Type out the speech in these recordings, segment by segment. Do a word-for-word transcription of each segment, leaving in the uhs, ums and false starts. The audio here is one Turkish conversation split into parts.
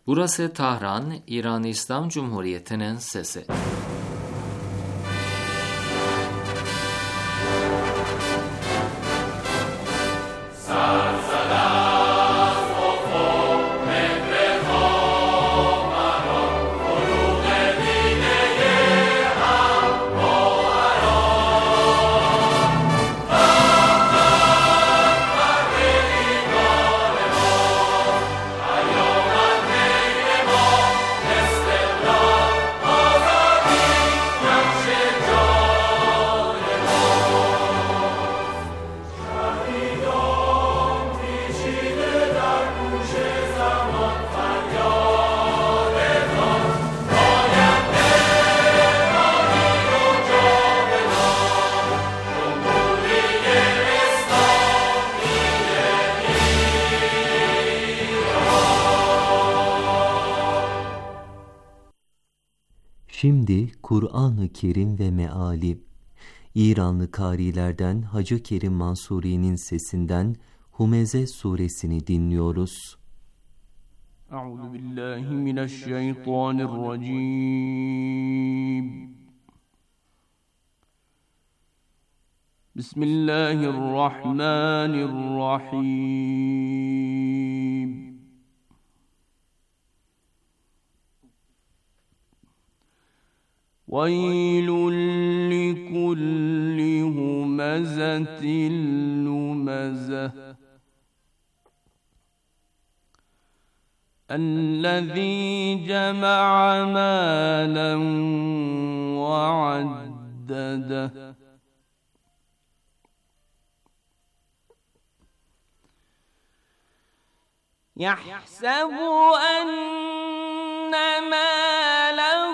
Burası Tahran, İran İslam Cumhuriyeti'nin sesi. Şimdi Kur'an-ı Kerim ve meali. İranlı karilerden Hacı Kerim Mansuri'nin sesinden Humeze suresini dinliyoruz. Euzubillahimineşşeytanirracim. Bismillahirrahmanirrahim. وَيْلٌ لِكُلِّ هُمَزَةٍ لُمَزَةٍ الَّذِي جَمَعَ مَالًا وَعَدَّدَهُ يَحْسَبُ أَنَّ مَالَهُ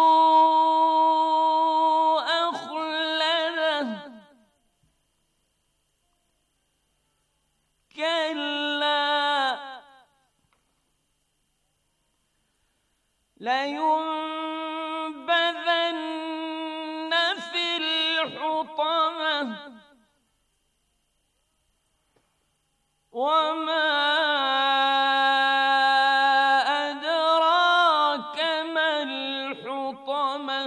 لَيُنبَذَنَّ فِي الْحُطَمَةِ وَمَا أَدْرَاكَ مَا الْحُطَمَةُ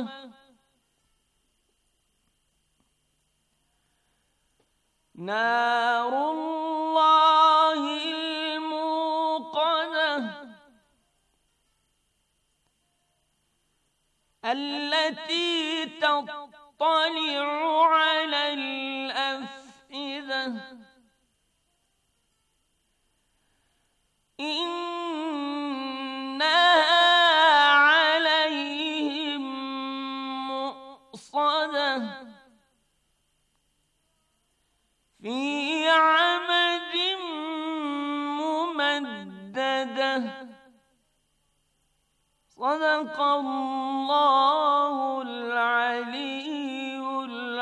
نَارُ اللَّهِ الْمُوقَدَةُ التي تطلع على الأفئدة إنها عليهم مؤصدة في عمد ممددة Sadakallahul aliyyul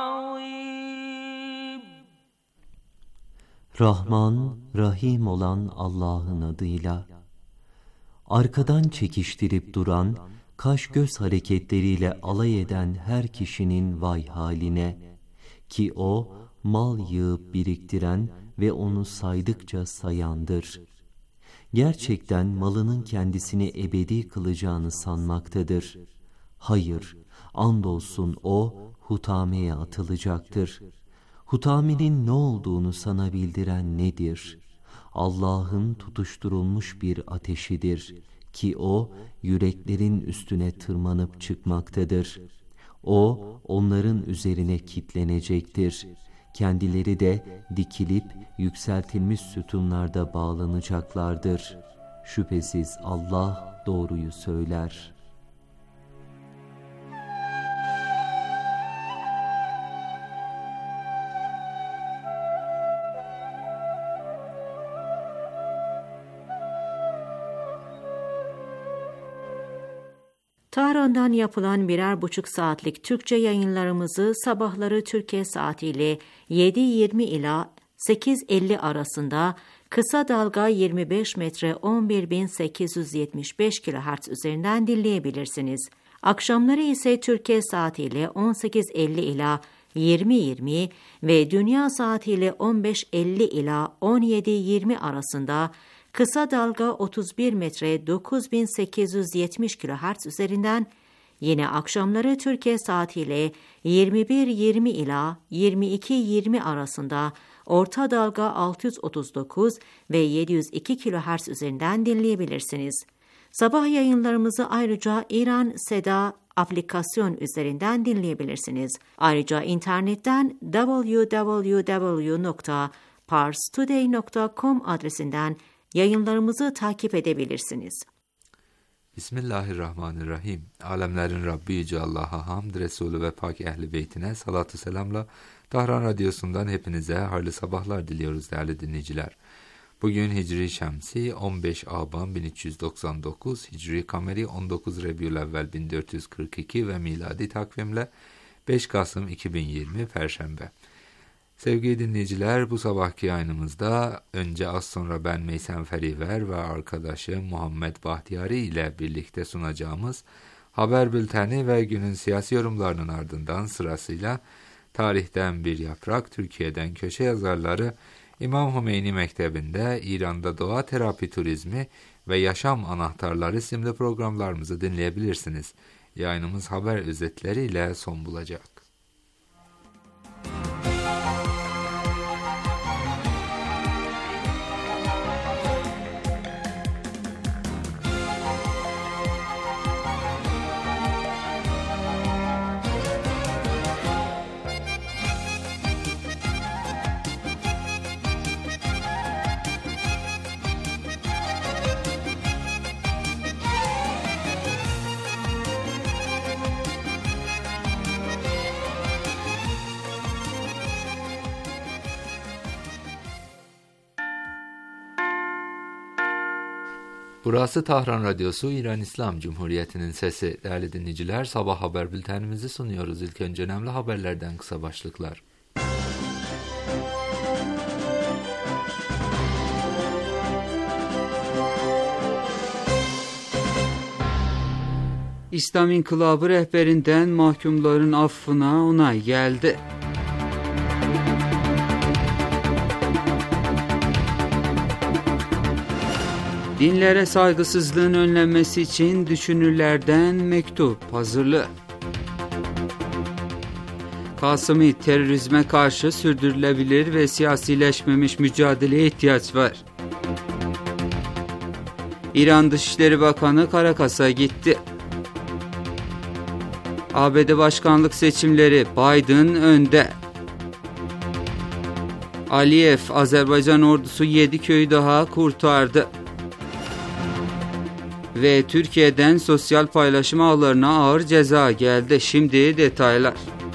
azim. Rahman, Rahim olan Allah'ın adıyla. Arkadan çekiştirip duran, kaş göz hareketleriyle alay eden her kişinin vay haline, ki o mal yığıp biriktiren ve onu saydıkça sayandır. Gerçekten malının kendisini ebedi kılacağını sanmaktadır. Hayır, andolsun o hutameye atılacaktır. Hutamenin ne olduğunu sana bildiren nedir? Allah'ın tutuşturulmuş bir ateşidir ki o yüreklerin üstüne tırmanıp çıkmaktadır. O onların üzerine kitlenecektir. Kendileri de dikilip yükseltilmiş sütunlarda bağlanacaklardır. Şüphesiz Allah doğruyu söyler. Tahran'dan yapılan birer buçuk saatlik Türkçe yayınlarımızı sabahları Türkiye saatiyle yedi yirmi ila sekiz elli arasında kısa dalga yirmi beş metre on bir bin sekiz yüz yetmiş beş kilohertz üzerinden dinleyebilirsiniz. Akşamları ise Türkiye saatiyle on sekiz elli ila yirmi yirmi ve dünya saatiyle on beş elli ila on yedi yirmi arasında kısa dalga otuz bir metre dokuz bin sekiz yüz yetmiş kilohertz üzerinden, yine akşamları Türkiye saatiyle yirmi bir yirmi ila yirmi iki yirmi arasında orta dalga altı yüz otuz dokuz ve yedi yüz iki kilohertz üzerinden dinleyebilirsiniz. Sabah yayınlarımızı ayrıca İran Seda aplikasyon üzerinden dinleyebilirsiniz. Ayrıca internetten double-u double-u double-u nokta pars today nokta com adresinden yayınlarımızı takip edebilirsiniz. Bismillahirrahmanirrahim. Alemlerin Rabbi Yüce Allah'a hamd, Resulü ve Pak Ehli Beytine salatu selamla Tahran Radyosu'ndan hepinize hayırlı sabahlar diliyoruz değerli dinleyiciler. Bugün Hicri Şemsi on beş Aban bin üç yüz doksan dokuz, Hicri Kameri on dokuz Rebiülevvel bin dört yüz kırk iki ve miladi takvimle beş Kasım iki bin yirmi Perşembe. Sevgili dinleyiciler, bu sabahki yayınımızda önce az sonra ben Meysem Feriver ve arkadaşım Muhammed Bahtiyari ile birlikte sunacağımız haber bülteni ve günün siyasi yorumlarının ardından sırasıyla Tarihten Bir Yaprak, Türkiye'den Köşe Yazarları, İmam Hümeyni Mektebi'nde İran'da Doğa Terapi Turizmi ve Yaşam Anahtarları isimli programlarımızı dinleyebilirsiniz. Yayınımız haber özetleriyle son bulacak. Burası Tahran Radyosu, İran İslam Cumhuriyeti'nin sesi. Değerli dinleyiciler, sabah haber bültenimizi sunuyoruz. İlk önce önemli haberlerden kısa başlıklar. İslam İnkılabı rehberinden mahkumların affına onay geldi. Dinlere saygısızlığın önlenmesi için düşünürlerden mektup hazırlı. Kasımi, terörizme karşı sürdürülebilir ve siyasileşmemiş mücadeleye ihtiyaç var. İran Dışişleri Bakanı Karakas'a gitti. A B D başkanlık seçimleri, Biden önde. Aliyev, Azerbaycan ordusu yedi köyü daha kurtardı. Ve Türkiye'den sosyal paylaşım ağlarına ağır ceza geldi. Şimdi detaylar.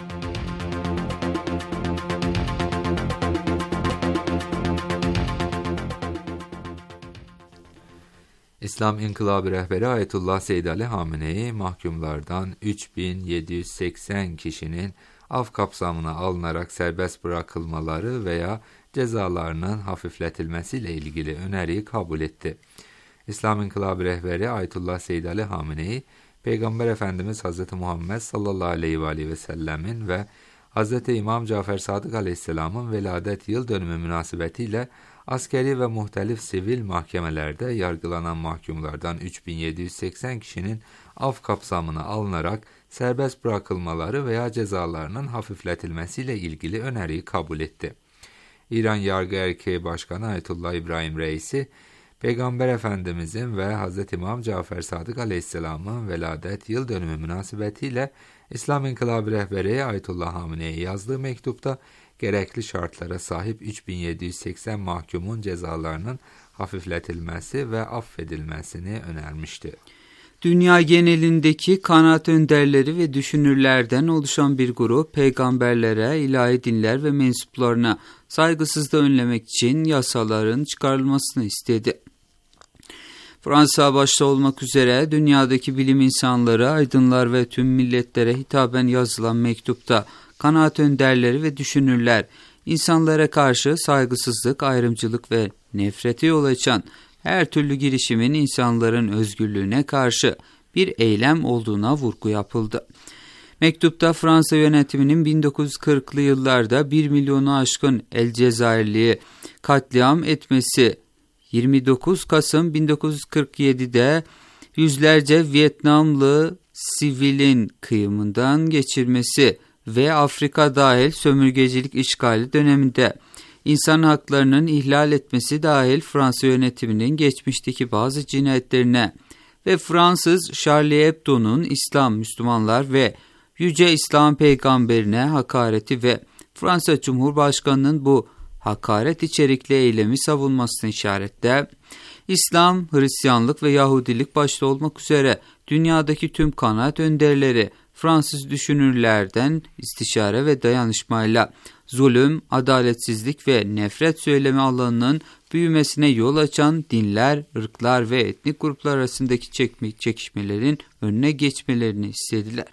İslam İnkılabı rehberi Ayetullah Seyyid Ali Hamenei, mahkumlardan üç bin yedi yüz seksen kişinin af kapsamına alınarak serbest bırakılmaları veya cezalarının hafifletilmesiyle ilgili öneriyi kabul etti. İslam İnkılabı rehberi Ayetullah Seyyid Ali Hamenei, Peygamber Efendimiz Hazreti Muhammed sallallahu aleyhi ve aleyhi ve sellemin ve Hazreti İmam Cafer Sadık aleyhisselamın veladet yıl dönümü münasebetiyle askeri ve muhtelif sivil mahkemelerde yargılanan mahkumlardan üç bin yedi yüz seksen kişinin af kapsamına alınarak serbest bırakılmaları veya cezalarının hafifletilmesiyle ilgili öneriyi kabul etti. İran Yargı Erkeği Başkanı Ayetullah İbrahim Reisi, Peygamber Efendimizin ve Hazreti İmam Cafer Sadık Aleyhisselam'ın veladet yıl dönümü münasebetiyle İslam İnkılabı rehberi Ayetullah Hamenei'ye yazdığı mektupta gerekli şartlara sahip üç bin yedi yüz seksen mahkumun cezalarının hafifletilmesi ve affedilmesini önermişti. Dünya genelindeki kanaat önderleri ve düşünürlerden oluşan bir grup, peygamberlere, ilahi dinler ve mensuplarına saygısızlığı önlemek için yasaların çıkarılmasını istedi. Fransa başta olmak üzere dünyadaki bilim insanları, aydınlar ve tüm milletlere hitaben yazılan mektupta kanaat önderleri ve düşünürler, insanlara karşı saygısızlık, ayrımcılık ve nefrete yol açan her türlü girişimin insanların özgürlüğüne karşı bir eylem olduğuna vurgu yapıldı. Mektupta Fransa yönetiminin bin dokuz yüz kırklı yıllarda bir milyonu aşkın El Cezayirli'yi katliam etmesi yirmi dokuz Kasım bin dokuz yüz kırk yedi'de yüzlerce Vietnamlı sivilin kıyımından geçirmesi ve Afrika dahil sömürgecilik işgali döneminde insan haklarının ihlal etmesi dahil Fransa yönetiminin geçmişteki bazı cinayetlerine ve Fransız Charlie Hebdo'nun İslam, Müslümanlar ve Yüce İslam Peygamberine hakareti ve Fransa Cumhurbaşkanı'nın bu hakaret içerikli eylemi savunmasını işaretle, İslam, Hristiyanlık ve Yahudilik başta olmak üzere dünyadaki tüm kanaat önderleri Fransız düşünürlerden istişare ve dayanışmayla zulüm, adaletsizlik ve nefret söylemi alanının büyümesine yol açan dinler, ırklar ve etnik gruplar arasındaki çekişmelerin önüne geçmelerini istediler.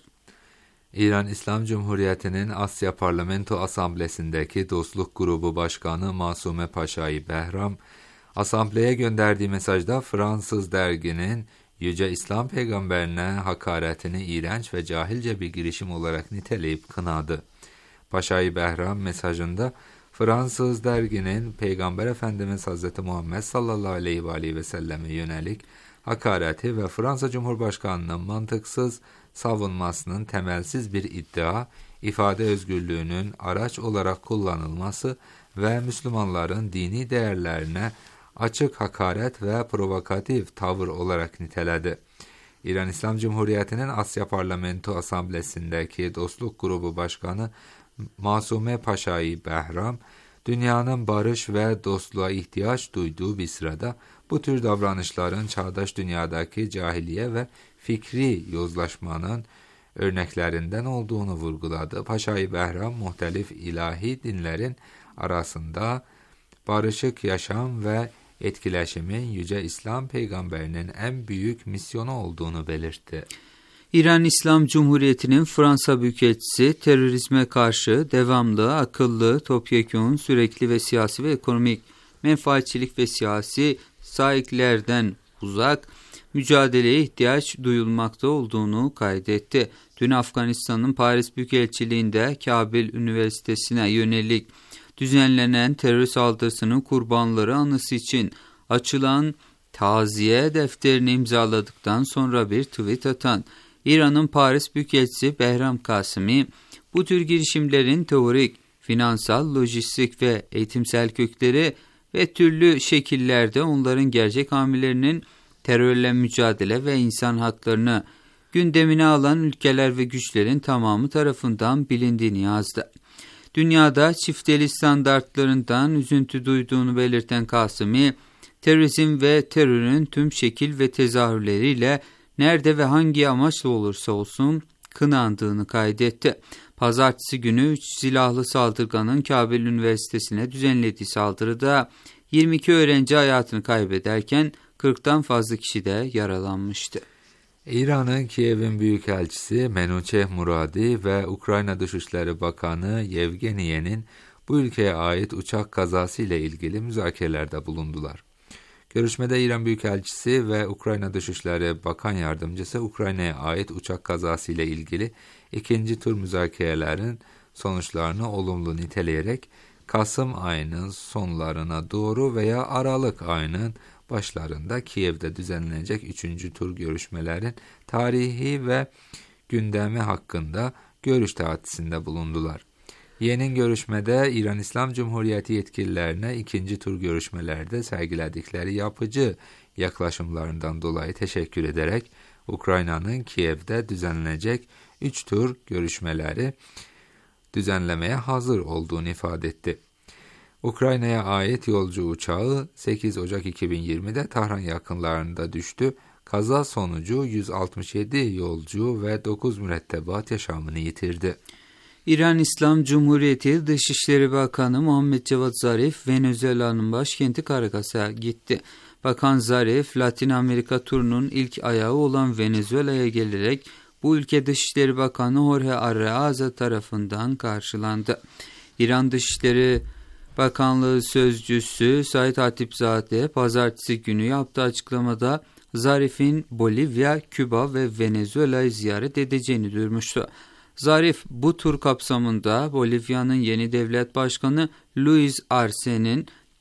İran İslam Cumhuriyeti'nin Asya Parlamento Asamblesi'ndeki Dostluk Grubu Başkanı Masume Paşa-i Behram, asambleye gönderdiği mesajda Fransız derginin Yüce İslam Peygamberine hakaretini iğrenç ve cahilce bir girişim olarak niteleyip kınadı. Paşa-i Behram mesajında Fransız derginin Peygamber Efendimiz Hazreti Muhammed sallallahu aleyhi ve aleyhi ve selleme yönelik hakareti ve Fransa Cumhurbaşkanı'nın mantıksız savunmasının temelsiz bir iddia, ifade özgürlüğünün araç olarak kullanılması ve Müslümanların dini değerlerine açık hakaret ve provokatif tavır olarak niteledi. İran İslam Cumhuriyeti'nin Asya Parlamento Asamblesi'ndeki Dostluk Grubu Başkanı Masume Paşa-i Behram, dünyanın barış ve dostluğa ihtiyaç duyduğu bir sırada bu tür davranışların çağdaş dünyadaki cahiliye ve fikri yozlaşmanın örneklerinden olduğunu vurguladı. Paşa-i Behram, muhtelif ilahi dinlerin arasında barışık yaşam ve etkileşimin Yüce İslam Peygamberinin en büyük misyonu olduğunu belirtti. İran İslam Cumhuriyeti'nin Fransa Büyükelçisi terörizme karşı devamlı, akıllı, topyekun, sürekli ve siyasi ve ekonomik menfaatçilik ve siyasi sahiplerden uzak mücadeleye ihtiyaç duyulmakta olduğunu kaydetti. Dün Afganistan'ın Paris Büyükelçiliğinde Kabil Üniversitesi'ne yönelik düzenlenen terör saldırısının kurbanları anısı için açılan taziye defterini imzaladıktan sonra bir tweet atan İran'ın Paris Büyükelçisi Behram Kasimi, bu tür girişimlerin teorik, finansal, lojistik ve eğitimsel kökleri ve türlü şekillerde onların gerçek hamilerinin terörle mücadele ve insan haklarını gündemine alan ülkeler ve güçlerin tamamı tarafından bilindiğini yazdı. Dünyada çifteli standartlarından üzüntü duyduğunu belirten Kasimi, terörizm ve terörün tüm şekil ve tezahürleriyle nerede ve hangi amaçla olursa olsun kınandığını kaydetti. Pazartesi günü üç silahlı saldırganın Kabil Üniversitesi'ne düzenlediği saldırıda yirmi iki öğrenci hayatını kaybederken kırktan fazla kişi de yaralanmıştı. İran'ın Kiev'in Büyükelçisi Menuçeh Muradi ve Ukrayna Dışişleri Bakanı Yevgeniye'nin bu ülkeye ait uçak kazası ile ilgili müzakerelerde bulundular. Görüşmede İran Büyükelçisi ve Ukrayna Dışişleri Bakan Yardımcısı Ukrayna'ya ait uçak kazası ile ilgili ikinci tur müzakerelerin sonuçlarını olumlu niteleyerek Kasım ayının sonlarına doğru veya Aralık ayının başlarında Kiev'de düzenlenecek üçüncü tur görüşmelerin tarihi ve gündemi hakkında görüş teatisinde bulundular. Yeni görüşmede İran İslam Cumhuriyeti yetkililerine ikinci tur görüşmelerde sergiledikleri yapıcı yaklaşımlarından dolayı teşekkür ederek Ukrayna'nın Kiev'de düzenlenecek üç tur görüşmeleri düzenlemeye hazır olduğunu ifade etti. Ukrayna'ya ait yolcu uçağı sekiz Ocak iki bin yirmi'de Tahran yakınlarında düştü. Kaza sonucu yüz altmış yedi yolcu ve dokuz mürettebat yaşamını yitirdi. İran İslam Cumhuriyeti Dışişleri Bakanı Muhammed Cevat Zarif, Venezuela'nın başkenti Caracas'a gitti. Bakan Zarif, Latin Amerika turunun ilk ayağı olan Venezuela'ya gelerek bu ülke Dışişleri Bakanı Jorge Arreaza tarafından karşılandı. İran Dışişleri Bakanlığı Sözcüsü Said Hatipzade pazartesi günü yaptığı açıklamada Zarif'in Bolivya, Küba ve Venezuela'yı ziyaret edeceğini duyurmuştu. Zarif bu tur kapsamında Bolivya'nın yeni devlet başkanı Luis Arce'nin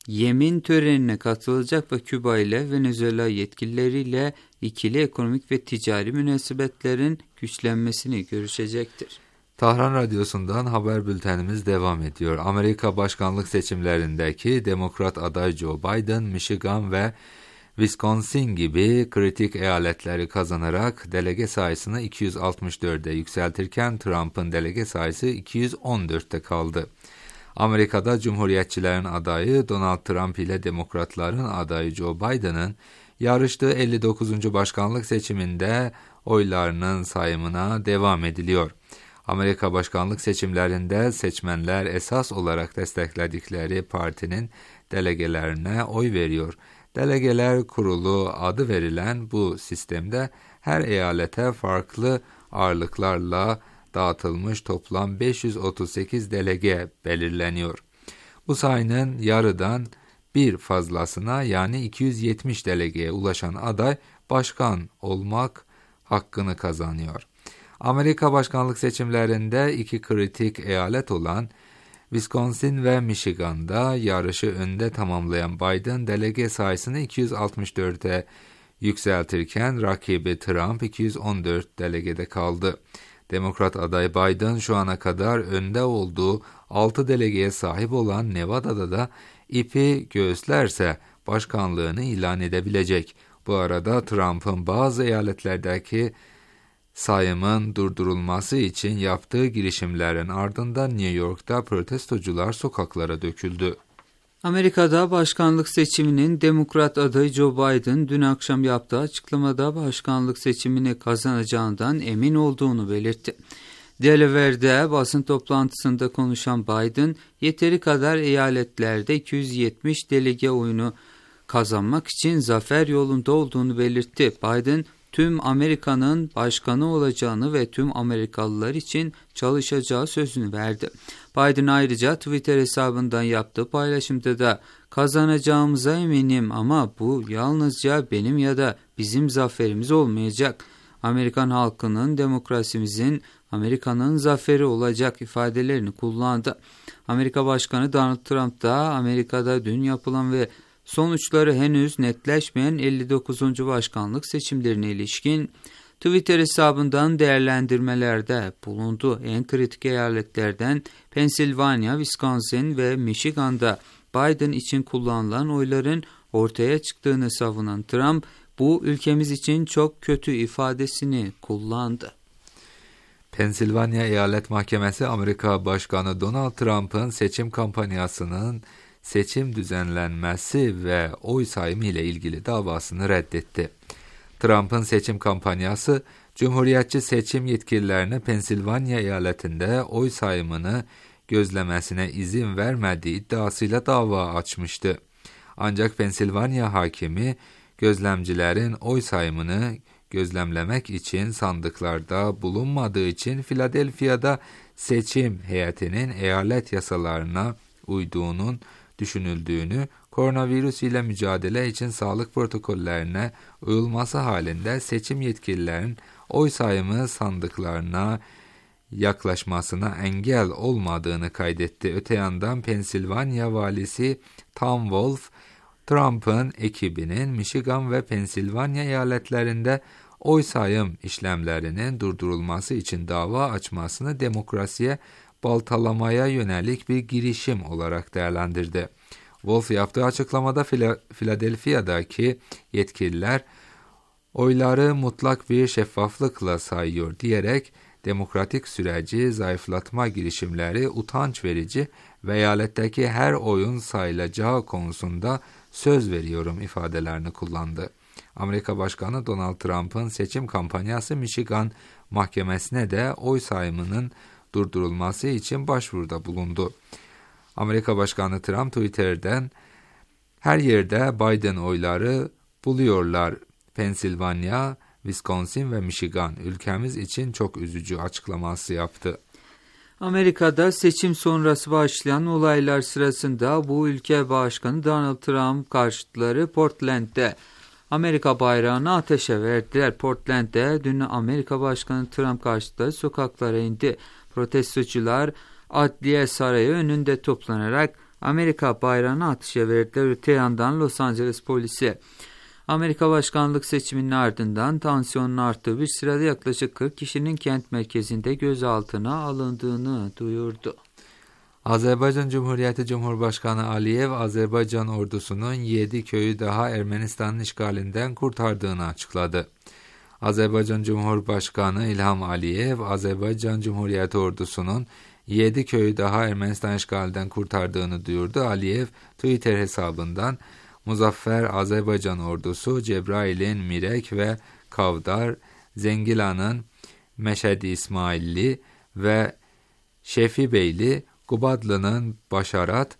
yemin törenine katılacak ve Küba ile Venezuela yetkilileriyle ikili ekonomik ve ticari münasebetlerin güçlenmesini görüşecektir. Tahran Radyosu'ndan haber bültenimiz devam ediyor. Amerika başkanlık seçimlerindeki Demokrat aday Joe Biden, Michigan ve Wisconsin gibi kritik eyaletleri kazanarak delege sayısını iki yüz altmış dörde yükseltirken Trump'ın delege sayısı iki yüz on dörtte kaldı. Amerika'da Cumhuriyetçilerin adayı Donald Trump ile Demokratların adayı Joe Biden'ın yarıştığı elli dokuzuncu başkanlık seçiminde oylarının sayımına devam ediliyor. Amerika başkanlık seçimlerinde seçmenler esas olarak destekledikleri partinin delegelerine oy veriyor. Delegeler Kurulu adı verilen bu sistemde her eyalete farklı ağırlıklarla dağıtılmış toplam beş yüz otuz sekiz delege belirleniyor. Bu sayının yarıdan bir fazlasına yani iki yüz yetmiş delegeye ulaşan aday başkan olmak hakkını kazanıyor. Amerika başkanlık seçimlerinde iki kritik eyalet olan Wisconsin ve Michigan'da yarışı önde tamamlayan Biden delege sayısını iki yüz altmış dörde yükseltirken rakibi Trump iki yüz on dört delegede kaldı. Demokrat aday Biden şu ana kadar önde olduğu altı delegeye sahip olan Nevada'da da ipi göğüslerse başkanlığını ilan edebilecek. Bu arada Trump'ın bazı eyaletlerdeki sayımın durdurulması için yaptığı girişimlerin ardından New York'ta protestocular sokaklara döküldü. Amerika'da başkanlık seçiminin Demokrat adayı Joe Biden dün akşam yaptığı açıklamada başkanlık seçimini kazanacağından emin olduğunu belirtti. Delaware'de basın toplantısında konuşan Biden, yeteri kadar eyaletlerde iki yüz yetmiş delege oyunu kazanmak için zafer yolunda olduğunu belirtti. Biden, tüm Amerika'nın başkanı olacağını ve tüm Amerikalılar için çalışacağı sözünü verdi. Biden ayrıca Twitter hesabından yaptığı paylaşımda da kazanacağımıza eminim ama bu yalnızca benim ya da bizim zaferimiz olmayacak. Amerikan halkının, demokrasimizin, Amerika'nın zaferi olacak ifadelerini kullandı. Amerika Başkanı Donald Trump da Amerika'da dün yapılan ve sonuçları henüz netleşmeyen elli dokuzuncu başkanlık seçimlerine ilişkin Twitter hesabından değerlendirmelerde bulundu. En kritik eyaletlerden Pensilvanya, Wisconsin ve Michigan'da Biden için kullanılan oyların ortaya çıktığını savunan Trump, bu ülkemiz için çok kötü ifadesini kullandı. Pensilvanya Eyalet Mahkemesi Amerika Başkanı Donald Trump'ın seçim kampanyasının seçim düzenlenmesi ve oy sayımı ile ilgili davasını reddetti. Trump'ın seçim kampanyası, Cumhuriyetçi seçim yetkililerine Pensilvanya eyaletinde oy sayımını gözlemesine izin vermediği iddiasıyla dava açmıştı. Ancak Pensilvanya hakimi, gözlemcilerin oy sayımını gözlemlemek için sandıklarda bulunmadığı için Philadelphia'da seçim heyetinin eyalet yasalarına uyduğunun düşünüldüğünü, koronavirüs ile mücadele için sağlık protokollerine uyulması halinde seçim yetkililerin oy sayımı sandıklarına yaklaşmasına engel olmadığını kaydetti. Öte yandan Pensilvanya valisi Tom Wolf, Trump'ın ekibinin Michigan ve Pensilvanya eyaletlerinde oy sayım işlemlerinin durdurulması için dava açmasını demokrasiye baltalamaya yönelik bir girişim olarak değerlendirdi. Wolf yaptığı açıklamada Philadelphia'daki yetkililer oyları mutlak bir şeffaflıkla sayıyor diyerek demokratik süreci zayıflatma girişimleri utanç verici ve eyaletteki her oyun sayılacağı konusunda söz veriyorum ifadelerini kullandı. Amerika Başkanı Donald Trump'ın seçim kampanyası Michigan Mahkemesi'ne de oy sayımının durdurulması için başvuruda bulundu. Amerika Başkanı Trump Twitter'den her yerde Biden oyları buluyorlar. Pensilvanya, Wisconsin ve Michigan ülkemiz için çok üzücü açıklaması yaptı. Amerika'da seçim sonrası başlayan olaylar sırasında bu ülke başkanı Donald Trump karşıtları Portland'de Amerika bayrağını ateşe verdiler. Portland'de dün Amerika Başkanı Trump karşıtları sokaklara indi. Protestocular Adliye Sarayı önünde toplanarak Amerika bayrağına atışa verdiler. Öte yandan Los Angeles polisi Amerika başkanlık seçiminin ardından tansiyonun arttığı bir sırada yaklaşık kırk kişinin kent merkezinde gözaltına alındığını duyurdu. Azerbaycan Cumhuriyeti Cumhurbaşkanı Aliyev, Azerbaycan ordusunun yedi köyü daha Ermenistan'ın işgalinden kurtardığını açıkladı. Azerbaycan Cumhurbaşkanı İlham Aliyev, Azerbaycan Cumhuriyeti ordusunun yedi köyü daha Ermenistan işgalinden kurtardığını duyurdu. Aliyev, Twitter hesabından, Muzaffer Azerbaycan ordusu, Cebrail'in Mirek ve Kavdar, Zengila'nın Meşedi İsmailli ve Şefi Beyli, Gubadlı'nın Başarat,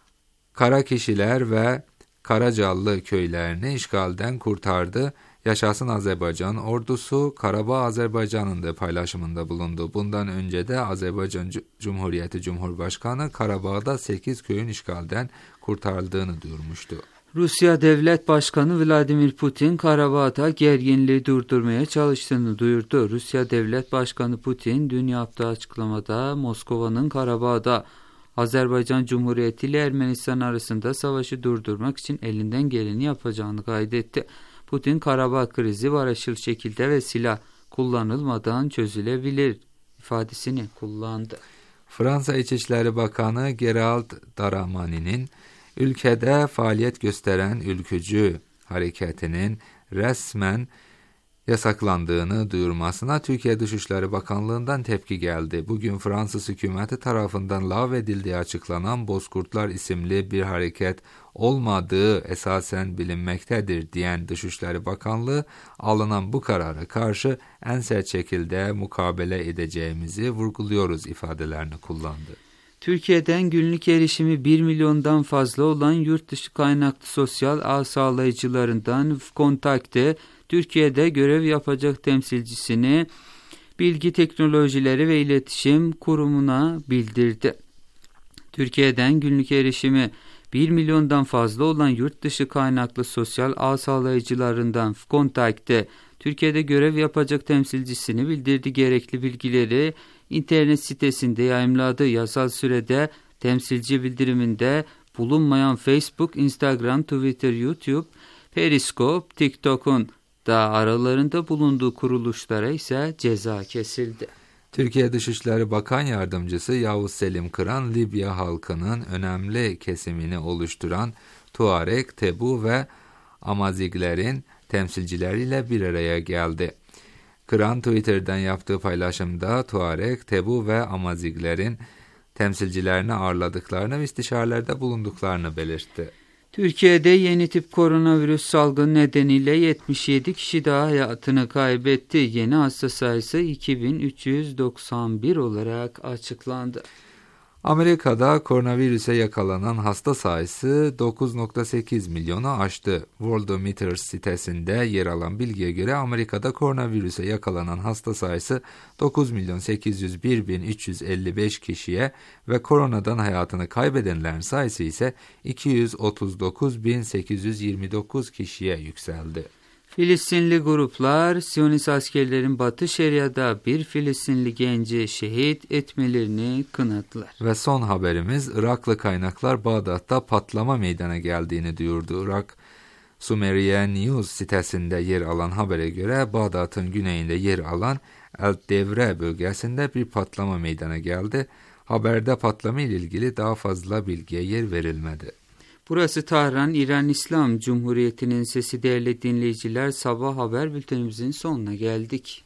Karakişiler ve Karacallı köylerini işgalden kurtardı. Yaşasın Azerbaycan ordusu, Karabağ Azerbaycan'ın da paylaşımında bulundu. Bundan önce de Azerbaycan Cumhuriyeti Cumhurbaşkanı Karabağ'da sekiz köyün işgalden kurtarıldığını duyurmuştu. Rusya Devlet Başkanı Vladimir Putin, Karabağ'da gerginliği durdurmaya çalıştığını duyurdu. Rusya Devlet Başkanı Putin, dün yaptığı açıklamada Moskova'nın Karabağ'da Azerbaycan Cumhuriyeti ile Ermenistan arasında savaşı durdurmak için elinden geleni yapacağını kaydetti. Putin, Karabağ krizi barışçıl şekilde ve silah kullanılmadan çözülebilir ifadesini kullandı. Fransa İçişleri Bakanı Gerald Darmanin'in ülkede faaliyet gösteren ülkücü hareketinin resmen yasaklandığını duyurmasına Türkiye Dışişleri Bakanlığı'ndan tepki geldi. Bugün Fransız hükümeti tarafından lağvedildiği açıklanan Bozkurtlar isimli bir hareket olmadığı esasen bilinmektedir diyen Dışişleri Bakanlığı, alınan bu karara karşı en sert şekilde mukabele edeceğimizi vurguluyoruz ifadelerini kullandı. Türkiye'den günlük erişimi bir milyondan fazla olan yurt dışı kaynaklı sosyal ağ sağlayıcılarından Kontakte, Türkiye'de görev yapacak temsilcisini Bilgi Teknolojileri ve İletişim Kurumu'na bildirdi. Türkiye'den günlük erişimi bir milyondan fazla olan yurt dışı kaynaklı sosyal ağ sağlayıcılarından Kontakte, Türkiye'de görev yapacak temsilcisini bildirdi. Gerekli bilgileri internet sitesinde yayımladığı yasal sürede temsilci bildiriminde bulunmayan Facebook, Instagram, Twitter, YouTube, Periscope, TikTok'un da aralarında bulunduğu kuruluşlara ise ceza kesildi. Türkiye Dışişleri Bakan Yardımcısı Yavuz Selim Kıran, Libya halkının önemli kesimini oluşturan Tuareg, Tebu ve Amaziglerin temsilcileriyle bir araya geldi. Kıran, Twitter'dan yaptığı paylaşımda Tuareg, Tebu ve Amaziglerin temsilcilerini ağırladıklarını ve istişarelerde bulunduklarını belirtti. Türkiye'de yeni tip koronavirüs salgını nedeniyle yetmiş yedi kişi daha hayatını kaybetti. Yeni hasta sayısı iki bin üç yüz doksan bir olarak açıklandı. Amerika'da koronavirüse yakalanan hasta sayısı dokuz virgül sekiz milyonu aştı. Worldometer sitesinde yer alan bilgiye göre Amerika'da koronavirüse yakalanan hasta sayısı dokuz milyon sekiz yüz bir bin üç yüz elli beş kişiye ve koronadan hayatını kaybedenlerin sayısı ise iki yüz otuz dokuz bin sekiz yüz yirmi dokuz kişiye yükseldi. Filistinli gruplar, Siyonist askerlerin Batı Şeria'da bir Filistinli genci şehit etmelerini kınadılar. Ve son haberimiz, Iraklı kaynaklar Bağdat'ta patlama meydana geldiğini duyurdu. Irak Sumeriye News sitesinde yer alan habere göre Bağdat'ın güneyinde yer alan El Devre bölgesinde bir patlama meydana geldi. Haberde patlama ile ilgili daha fazla bilgiye yer verilmedi. Burası Tahran, İran İslam Cumhuriyeti'nin sesi. Değerli dinleyiciler, sabah haber bültenimizin sonuna geldik.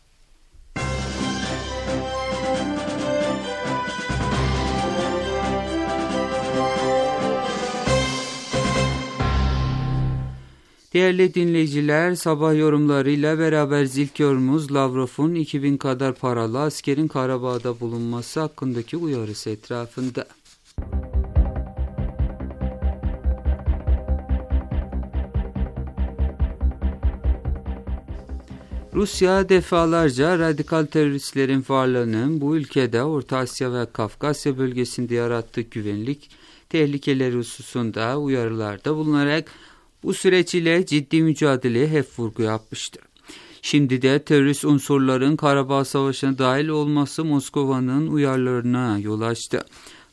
Değerli dinleyiciler, sabah yorumlarıyla beraber zilkörümüz Lavrov'un iki bin kadar paralı askerin Karabağ'da bulunması hakkındaki uyarısı etrafında. Rusya defalarca radikal teröristlerin varlığının bu ülkede Orta Asya ve Kafkasya bölgesinde yarattığı güvenlik tehlikeleri hususunda uyarılarda bulunarak bu süreç ile ciddi mücadeleye hep vurgu yapmıştır. Şimdi de terörist unsurların Karabağ Savaşı'na dahil olması Moskova'nın uyarılarına yol açtı.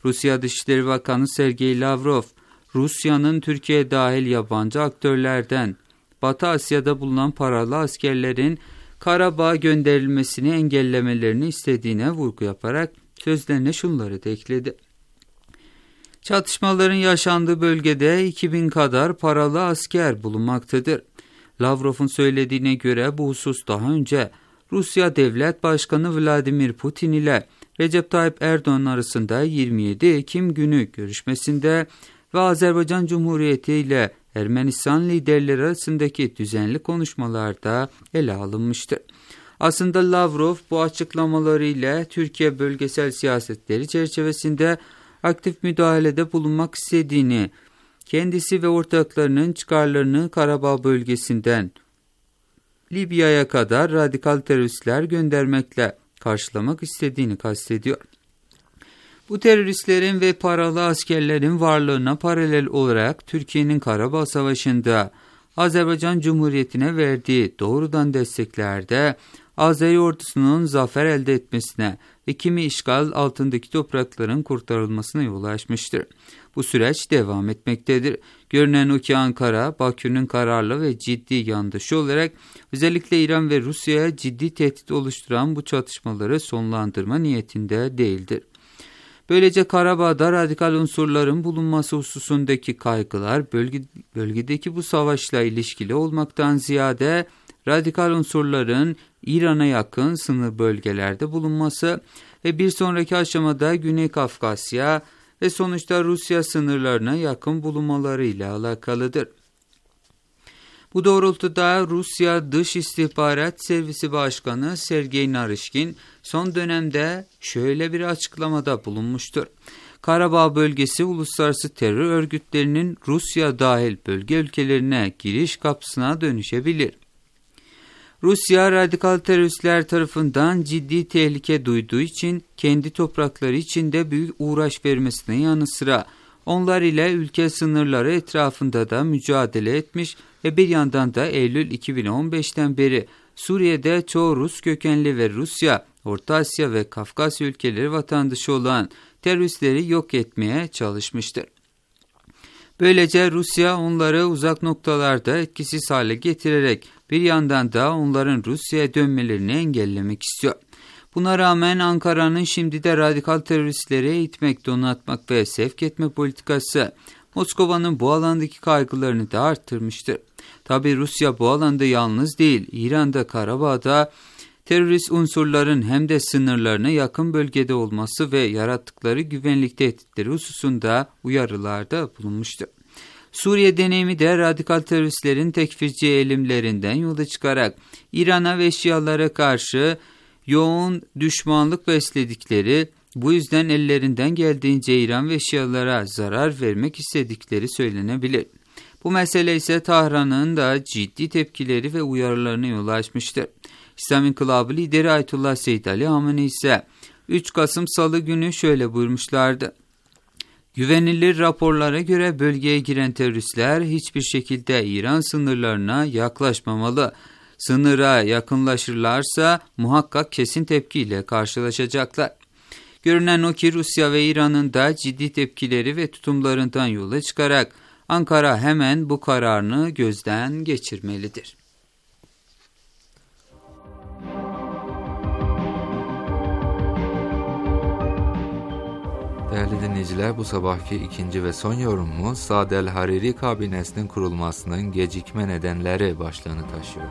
Rusya Dışişleri Bakanı Sergey Lavrov, Rusya'nın Türkiye dahil yabancı aktörlerden Batı Asya'da bulunan paralı askerlerin Karabağ'a gönderilmesini engellemelerini istediğine vurgu yaparak sözlerine şunları da ekledi. Çatışmaların yaşandığı bölgede iki bin kadar paralı asker bulunmaktadır. Lavrov'un söylediğine göre bu husus daha önce Rusya Devlet Başkanı Vladimir Putin ile Recep Tayyip Erdoğan arasında yirmi yedi Ekim günü görüşmesinde ve Azerbaycan Cumhuriyeti ile Ermenistan liderleri arasındaki düzenli konuşmalarda ele alınmıştır. Aslında Lavrov bu açıklamalarıyla Türkiye bölgesel siyasetleri çerçevesinde aktif müdahalede bulunmak istediğini, kendisi ve ortaklarının çıkarlarını Karabağ bölgesinden Libya'ya kadar radikal teröristler göndermekle karşılamak istediğini kastediyor. Bu teröristlerin ve paralı askerlerin varlığına paralel olarak Türkiye'nin Karabağ Savaşı'nda Azerbaycan Cumhuriyeti'ne verdiği doğrudan desteklerde Azeri ordusunun zafer elde etmesine ve kimi işgal altındaki toprakların kurtarılmasına yol açmıştır. Bu süreç devam etmektedir. Görünen o ki Ankara, Bakü'nün kararlı ve ciddi yandaşı olarak özellikle İran ve Rusya'ya ciddi tehdit oluşturan bu çatışmaları sonlandırma niyetinde değildir. Böylece Karabağ'da radikal unsurların bulunması hususundaki kaygılar bölge, bölgedeki bu savaşla ilişkili olmaktan ziyade radikal unsurların İran'a yakın sınır bölgelerde bulunması ve bir sonraki aşamada Güney Kafkasya ve sonuçta Rusya sınırlarına yakın bulunmalarıyla alakalıdır. Bu doğrultuda Rusya Dış İstihbarat Servisi Başkanı Sergey Narishkin son dönemde şöyle bir açıklamada bulunmuştur. Karabağ bölgesi uluslararası terör örgütlerinin Rusya dahil bölge ülkelerine giriş kapısına dönüşebilir. Rusya radikal teröristler tarafından ciddi tehlike duyduğu için kendi toprakları içinde büyük uğraş vermesine yanı sıra onlar ile ülke sınırları etrafında da mücadele etmiş ve bir yandan da Eylül iki bin on beşten beri Suriye'de çoğu Rus kökenli ve Rusya, Orta Asya ve Kafkasya ülkeleri vatandaşı olan teröristleri yok etmeye çalışmıştır. Böylece Rusya onları uzak noktalarda etkisiz hale getirerek bir yandan da onların Rusya'ya dönmelerini engellemek istiyor. Buna rağmen Ankara'nın şimdi de radikal teröristleri eğitmek, donatmak ve sevk etme politikası Moskova'nın bu alandaki kaygılarını da arttırmıştır. Tabi Rusya bu alanda yalnız değil, İran'da, Karabağ'da terörist unsurların hem de sınırlarına yakın bölgede olması ve yarattıkları güvenlik tehditleri hususunda uyarılarda bulunmuştur. Suriye deneyimi de radikal teröristlerin tekfirci eğilimlerinden yola çıkarak İran'a ve Şialara karşı yoğun düşmanlık besledikleri, bu yüzden ellerinden geldiğince İran ve Şialara zarar vermek istedikleri söylenebilir. Bu mesele ise Tahran'ın da ciddi tepkileri ve uyarılarına yol açmıştır. İslam İnkılabı lideri Ayetullah Seyyid Ali Hamenei ise üç Kasım Salı günü şöyle buyurmuşlardı. Güvenilir raporlara göre bölgeye giren teröristler hiçbir şekilde İran sınırlarına yaklaşmamalı. Sınıra yakınlaşırlarsa muhakkak kesin tepkiyle karşılaşacaklar. Görünen o ki Rusya ve İran'ın da ciddi tepkileri ve tutumlarından yola çıkarak Ankara hemen bu kararını gözden geçirmelidir. Değerli dinleyiciler, bu sabahki ikinci ve son yorumumuz Saad el-Hariri kabinesinin kurulmasının gecikme nedenleri başlığını taşıyor.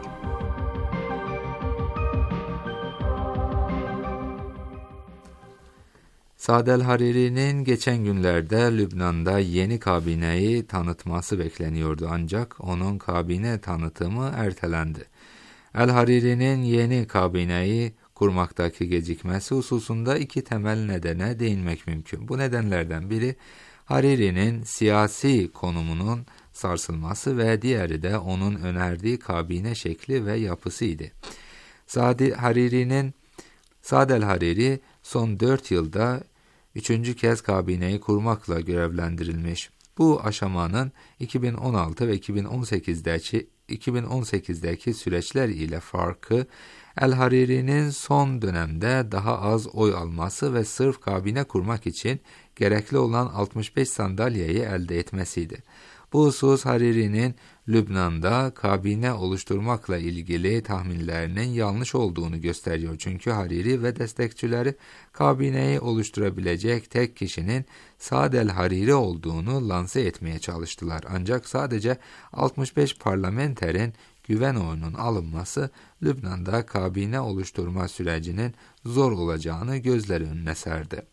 Saad el-Hariri'nin geçen günlerde Lübnan'da yeni kabineyi tanıtması bekleniyordu ancak onun kabine tanıtımı ertelendi. El-Hariri'nin yeni kabineyi kurmaktaki gecikmesi hususunda iki temel nedene değinmek mümkün. Bu nedenlerden biri Hariri'nin siyasi konumunun sarsılması ve diğeri de onun önerdiği kabine şekli ve yapısıydı. Saad Hariri'nin Saad el-Hariri son dört yılda üçüncü kez kabineyi kurmakla görevlendirilmiş. Bu aşamanın iki bin on altı ve iki bin on sekizde iki bin on sekizdeki süreçler ile farkı, El-Hariri'nin son dönemde daha az oy alması ve sırf kabine kurmak için gerekli olan altmış beş sandalyeyi elde etmesiydi. Bu husus Hariri'nin Lübnan'da kabine oluşturmakla ilgili tahminlerinin yanlış olduğunu gösteriyor. Çünkü Hariri ve destekçileri kabineyi oluşturabilecek tek kişinin Saad el-Hariri olduğunu lanse etmeye çalıştılar. Ancak sadece altmış beş parlamenterin güven oyunun alınması Lübnan'da kabine oluşturma sürecinin zor olacağını gözler önüne serdi.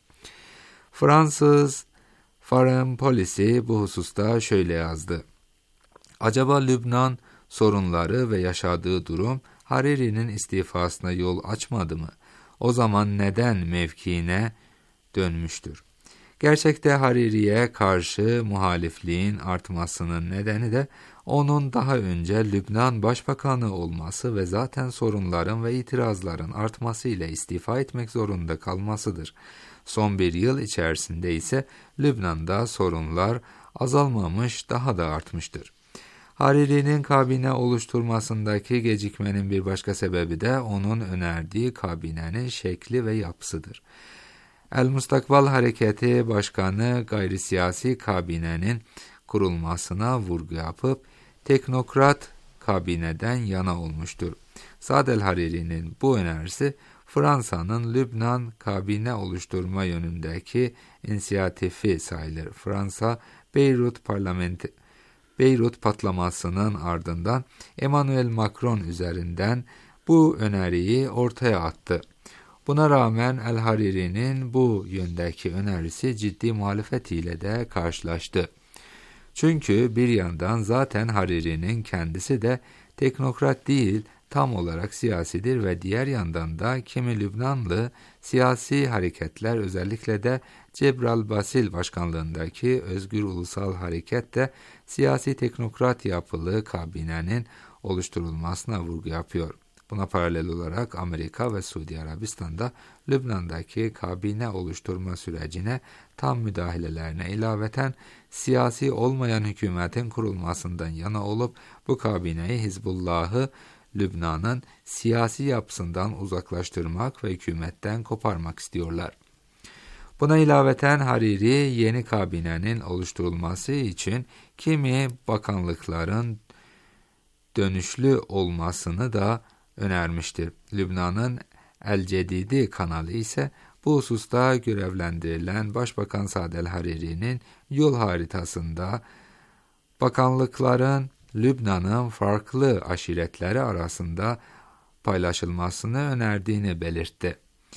Fransız Foreign Policy bu hususta şöyle yazdı. Acaba Lübnan sorunları ve yaşadığı durum Hariri'nin istifasına yol açmadı mı? O zaman neden mevkiine dönmüştür? Gerçekte Hariri'ye karşı muhalifliğin artmasının nedeni de onun daha önce Lübnan Başbakanı olması ve zaten sorunların ve itirazların artmasıyla istifa etmek zorunda kalmasıdır. Son bir yıl içerisinde ise Lübnan'da sorunlar azalmamış, daha da artmıştır. Hariri'nin kabine oluşturmasındaki gecikmenin bir başka sebebi de onun önerdiği kabinenin şekli ve yapısıdır. El-Mustakbal Hareketi Başkanı gayri siyasi kabinenin kurulmasına vurgu yapıp teknokrat kabineden yana olmuştur. Saad el-Hariri'nin bu önerisi Fransa'nın Lübnan kabine oluşturma yönündeki inisiyatifi sayılır. Fransa, Beyrut parlamenti Beyrut patlamasının ardından Emmanuel Macron üzerinden bu öneriyi ortaya attı. Buna rağmen El-Hariri'nin bu yöndeki önerisi ciddi muhalefetiyle de karşılaştı. Çünkü bir yandan zaten Hariri'nin kendisi de teknokrat değil, tam olarak siyasidir ve diğer yandan da kimi Lübnanlı siyasi hareketler, özellikle de Cebral Basil başkanlığındaki Özgür Ulusal Hareket de siyasi teknokrat yapılı kabinenin oluşturulmasına vurgu yapıyor. Buna paralel olarak Amerika ve Suudi Arabistan'da Lübnan'daki kabine oluşturma sürecine tam müdahalelerine ilaveten siyasi olmayan hükümetin kurulmasından yana olup bu kabineyi Hizbullah'ı Lübnan'ın siyasi yapısından uzaklaştırmak ve hükümetten koparmak istiyorlar. Buna ilaveten Hariri yeni kabinenin oluşturulması için kimi bakanlıkların dönüşlü olmasını da önermiştir. Lübnan'ın El Cedidi kanalı ise bu hususta görevlendirilen Başbakan Saad el-Hariri'nin yol haritasında bakanlıkların Lübnan'ın farklı aşiretleri arasında paylaşılmasını önerdiğini belirtti.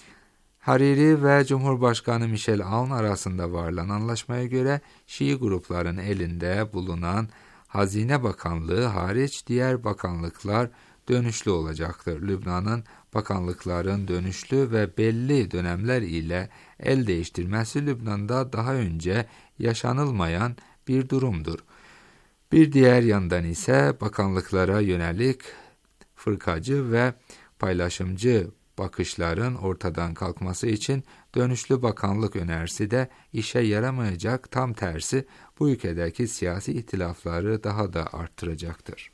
Hariri ve Cumhurbaşkanı Michel Aoun arasında varılan anlaşmaya göre Şii grupların elinde bulunan Hazine Bakanlığı hariç diğer bakanlıklar dönüşlü olacaktır. Lübnan'ın bakanlıkların dönüşlü ve belli dönemler ile el değiştirmesi Lübnan'da daha önce yaşanılmayan bir durumdur. Bir diğer yandan ise bakanlıklara yönelik fırkacı ve paylaşımcı bakışların ortadan kalkması için dönüşlü bakanlık önerisi de işe yaramayacak, tam tersi bu ülkedeki siyasi ihtilafları daha da arttıracaktır.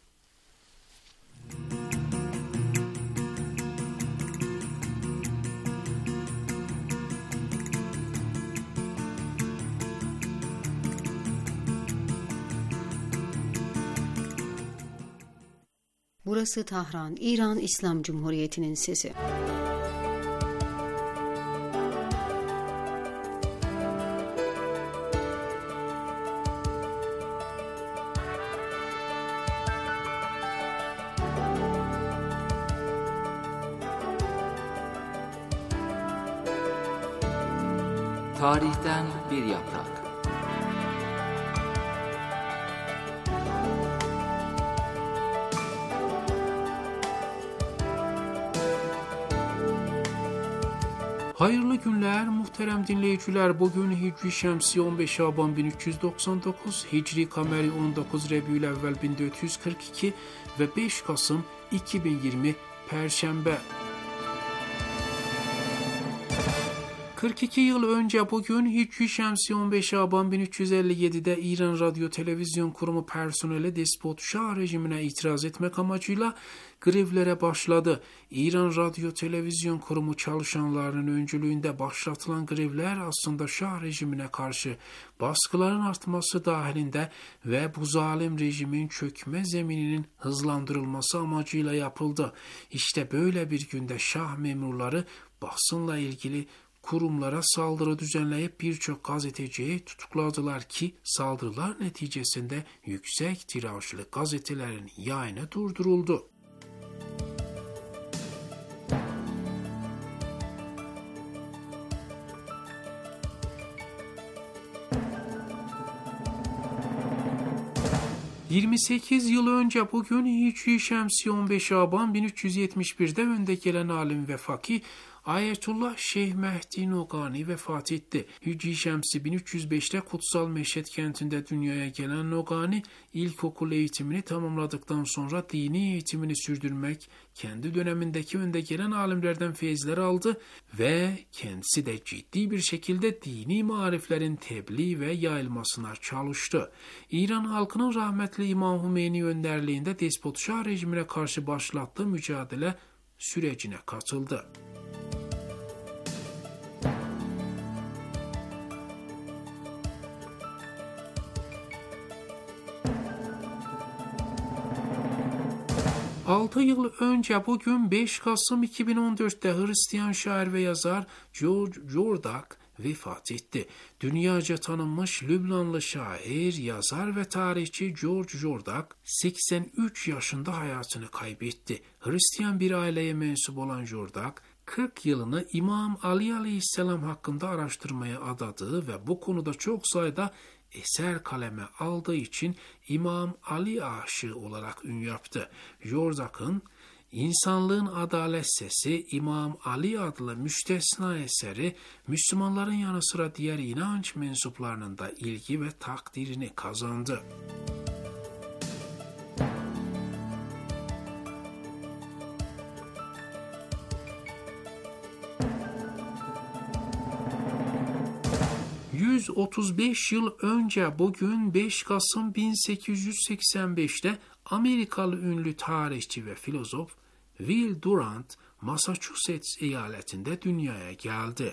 Burası Tahran, İran İslam Cumhuriyeti'nin sesi. Tarihten bir yaprak. Hayırlı günler muhterem dinleyiciler. Bugün Hicri Şemsi on beş Şaban bin üç yüz doksan dokuz, Hicri Kameri on dokuz Rebiülevvel bin dört yüz kırk iki ve beş Kasım iki bin yirmi Perşembe. kırk iki yıl önce bugün Hicri Şemsi on beş Şaban bin üç yüz elli yedi'de İran Radyo Televizyon Kurumu personeli Despot Şah rejimine itiraz etmek amacıyla grevlere başladı. İran Radyo Televizyon Kurumu çalışanlarının öncülüğünde başlatılan grevler aslında Şah rejimine karşı baskıların artması dahilinde ve bu zalim rejimin çökme zemininin hızlandırılması amacıyla yapıldı. İşte böyle bir günde Şah memurları basınla ilgili kurumlara saldırı düzenleyip birçok gazeteciyi tutukladılar ki saldırılar neticesinde yüksek tirajlı gazetelerin yayını durduruldu. yirmi sekiz yıl önce bugün Hicri Şemsi on beş Şaban bin üç yüz yetmiş bir'de önde gelen alim ve fakih Ayetullah Şeyh Mehdi Nogani vefat etti. Hicri Şemsi bin üç yüz beş'te Kutsal Meşhed kentinde dünyaya gelen Nogani, ilkokul eğitimini tamamladıktan sonra dini eğitimini sürdürmek, kendi dönemindeki önde gelen alimlerden feyizler aldı ve kendisi de ciddi bir şekilde dini mariflerin tebliğ ve yayılmasına çalıştı. İran halkının rahmetli İmam Hümeyni önderliğinde Despot Şah rejimine karşı başlattığı mücadele sürecine katıldı. altı yıl önce bugün beş Kasım iki bin on dört'te Hristiyan şair ve yazar George Jordak vefat etti. Dünyaca tanınmış Lübnanlı şair, yazar ve tarihçi George Jordak seksen üç yaşında hayatını kaybetti. Hristiyan bir aileye mensup olan Jordak, kırk yılını İmam Ali Aleyhisselam hakkında araştırmaya adadığı ve bu konuda çok sayıda eser kaleme aldığı için İmam Ali aşığı olarak ün yaptı. Jordak'ın İnsanlığın Adalet Sesi, İmam Ali adlı müstesna eseri, Müslümanların yanı sıra diğer inanç mensuplarının da ilgi ve takdirini kazandı. yüz otuz beş yıl önce bugün beş Kasım bin sekiz yüz seksen beş'te Amerikalı ünlü tarihçi ve filozof Will Durant, Massachusetts eyaletinde dünyaya geldi.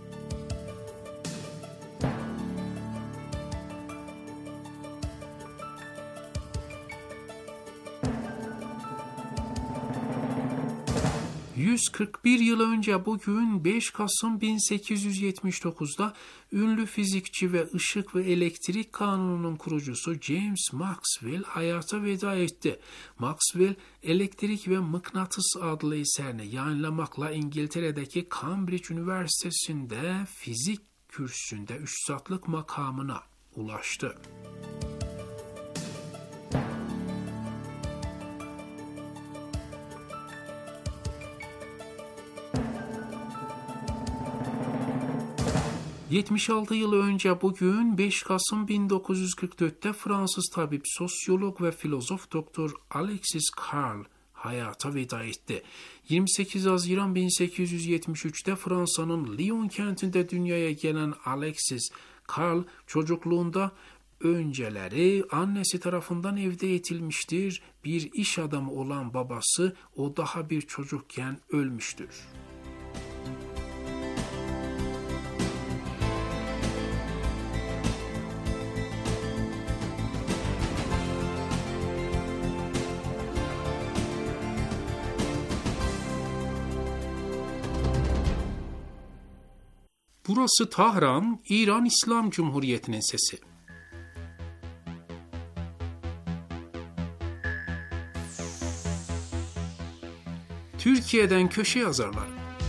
yüz kırk bir yıl önce bugün beş Kasım bin sekiz yüz yetmiş dokuz'da ünlü fizikçi ve ışık ve elektrik kanununun kurucusu James Maxwell hayata veda etti. Maxwell, Elektrik ve Mıknatıs adlı eserini yayınlamakla İngiltere'deki Cambridge Üniversitesi'nde fizik kürsüsünde üstadlık makamına ulaştı. yetmiş altı yıl önce bugün beş Kasım bin dokuz yüz kırk dört'te Fransız tabip, sosyolog ve filozof Doktor Alexis Carrel hayata veda etti. yirmi sekiz Haziran bin sekiz yüz yetmiş üç'te Fransa'nın Lyon kentinde dünyaya gelen Alexis Carrel çocukluğunda önceleri annesi tarafından evde eğitilmiştir. Bir iş adamı olan babası o daha bir çocukken ölmüştür. Burası Tahran, İran İslam Cumhuriyeti'nin sesi. Türkiye'den köşe yazarlar.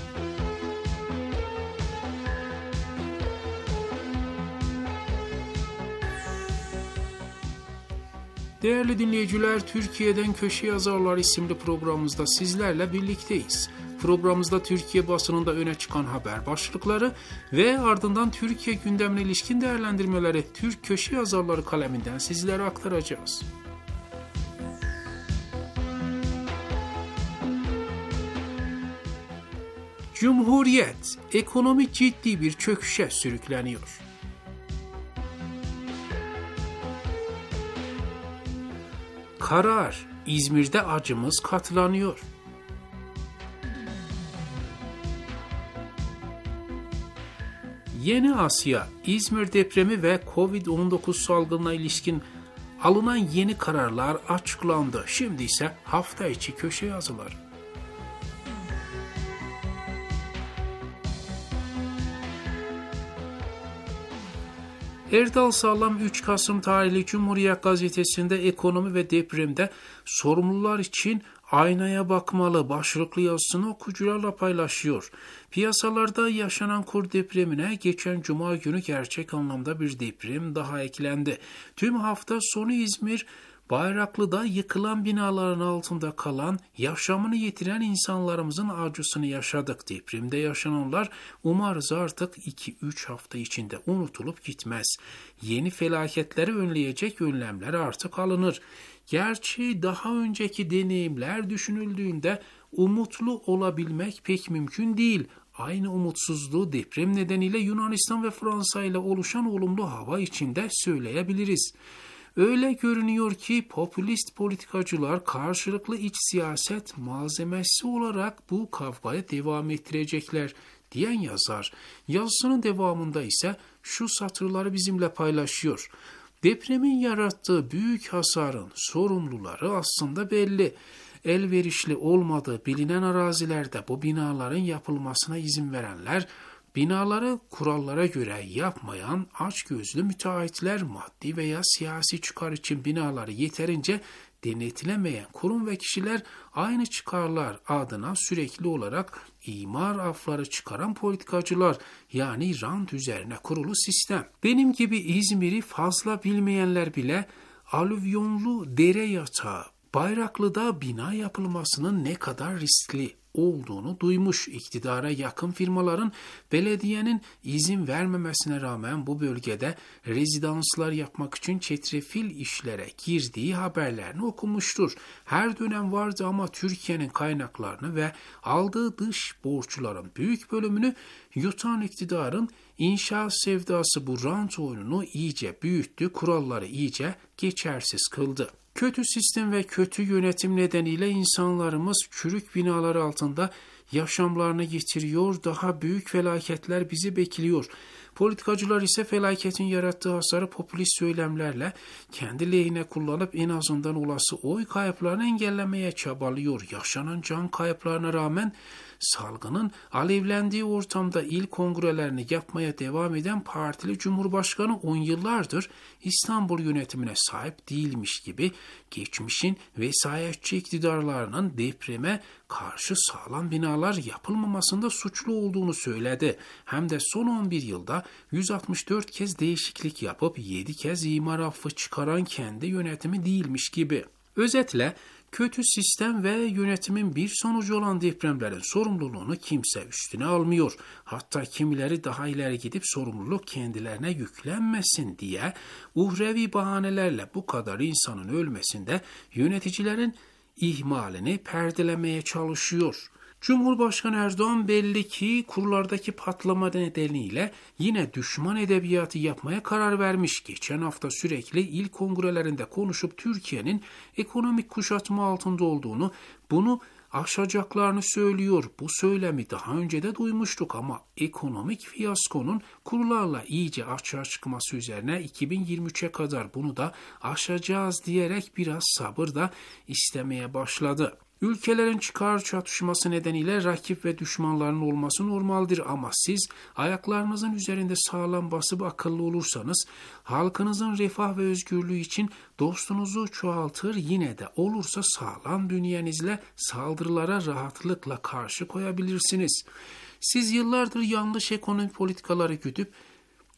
Değerli dinleyiciler, Türkiye'den Köşe Yazarlar isimli programımızda sizlerle birlikteyiz. Programımızda Türkiye basınında öne çıkan haber başlıkları ve ardından Türkiye gündemine ilişkin değerlendirmeleri Türk Köşe Yazarları kaleminden sizlere aktaracağız. Cumhuriyet ekonomi ciddi bir çöküşe sürükleniyor. Karar, İzmir'de acımız katlanıyor. Yeni Asya, İzmir depremi ve kovid on dokuz salgınına ilişkin alınan yeni kararlar açıklandı. Şimdi ise hafta içi köşe yazıları. Erdal Sağlam üç Kasım tarihli Cumhuriyet Gazetesi'nde ekonomi ve depremde sorumlular için aynaya bakmalı başlıklı yazısını okuyucularla paylaşıyor. Piyasalarda yaşanan kur depremine geçen Cuma günü gerçek anlamda bir deprem daha eklendi. Tüm hafta sonu İzmir, Bayraklı'da yıkılan binaların altında kalan, yaşamını yitiren insanlarımızın acısını yaşadık. Depremde yaşananlar umarız artık iki üç hafta içinde unutulup gitmez. Yeni felaketleri önleyecek önlemler artık alınır. Gerçi daha önceki deneyimler düşünüldüğünde umutlu olabilmek pek mümkün değil. Aynı umutsuzluğu deprem nedeniyle Yunanistan ve Fransa ile oluşan olumlu hava içinde söyleyebiliriz. Öyle görünüyor ki popülist politikacılar karşılıklı iç siyaset malzemesi olarak bu kavgaya devam ettirecekler diyen yazar. Yazısının devamında ise şu satırları bizimle paylaşıyor. Depremin yarattığı büyük hasarın sorumluları aslında belli. Elverişli olmadığı bilinen arazilerde bu binaların yapılmasına izin verenler, binaları kurallara göre yapmayan açgözlü müteahhitler, maddi veya siyasi çıkar için binaları yeterince denetlemeyen kurum ve kişiler, aynı çıkarlar adına sürekli olarak imar afları çıkaran politikacılar, yani rant üzerine kurulu sistem. Benim gibi İzmir'i fazla bilmeyenler bile alüvyonlu dere yatağı Bayraklı'da bina yapılmasının ne kadar riskli olduğunu duymuş. İktidara yakın firmaların belediyenin izin vermemesine rağmen bu bölgede rezidanslar yapmak için çetrefil işlere girdiği haberlerini okumuştur. Her dönem vardı ama Türkiye'nin kaynaklarını ve aldığı dış borçların büyük bölümünü yutan iktidarın inşaat sevdası bu rant oyununu iyice büyüttü, kuralları iyice geçersiz kıldı. Kötü sistem ve kötü yönetim nedeniyle insanlarımız çürük binalar altında yaşamlarını yitiriyor, daha büyük felaketler bizi bekliyor. Politikacılar ise felaketin yarattığı hasarı popülist söylemlerle kendi lehine kullanıp en azından olası oy kayıplarını engellemeye çabalıyor. Yaşanan can kayıplarına rağmen salgının alevlendiği ortamda il kongrelerini yapmaya devam eden partili Cumhurbaşkanı on yıllardır İstanbul yönetimine sahip değilmiş gibi geçmişin vesayetçi iktidarlarının depreme karşı sağlam binalar yapılmamasında suçlu olduğunu söyledi. Hem de son on bir yılda yüz altmış dört kez değişiklik yapıp yedi kez imar affı çıkaran kendi yönetimi değilmiş gibi. Özetle kötü sistem ve yönetimin bir sonucu olan depremlerin sorumluluğunu kimse üstüne almıyor. Hatta kimileri daha ileri gidip sorumluluk kendilerine yüklenmesin diye uhrevi bahanelerle bu kadar insanın ölmesinde yöneticilerin ihmalini perdelemeye çalışıyor. Cumhurbaşkanı Erdoğan belli ki kurlardaki patlama nedeniyle yine düşman edebiyatı yapmaya karar vermiş. Geçen hafta sürekli il kongrelerinde konuşup Türkiye'nin ekonomik kuşatma altında olduğunu, bunu aşacaklarını söylüyor. Bu söylemi daha önce de duymuştuk ama ekonomik fiyaskonun kurlarla iyice açığa çıkması üzerine iki bin yirmi üçe kadar bunu da aşacağız diyerek biraz sabır da istemeye başladı. Ülkelerin çıkar çatışması nedeniyle rakip ve düşmanların olması normaldir ama siz ayaklarınızın üzerinde sağlam basıp akıllı olursanız halkınızın refah ve özgürlüğü için dostunuzu çoğaltır, yine de olursa sağlam bünyenizle saldırılara rahatlıkla karşı koyabilirsiniz. Siz yıllardır yanlış ekonomi politikaları güdüp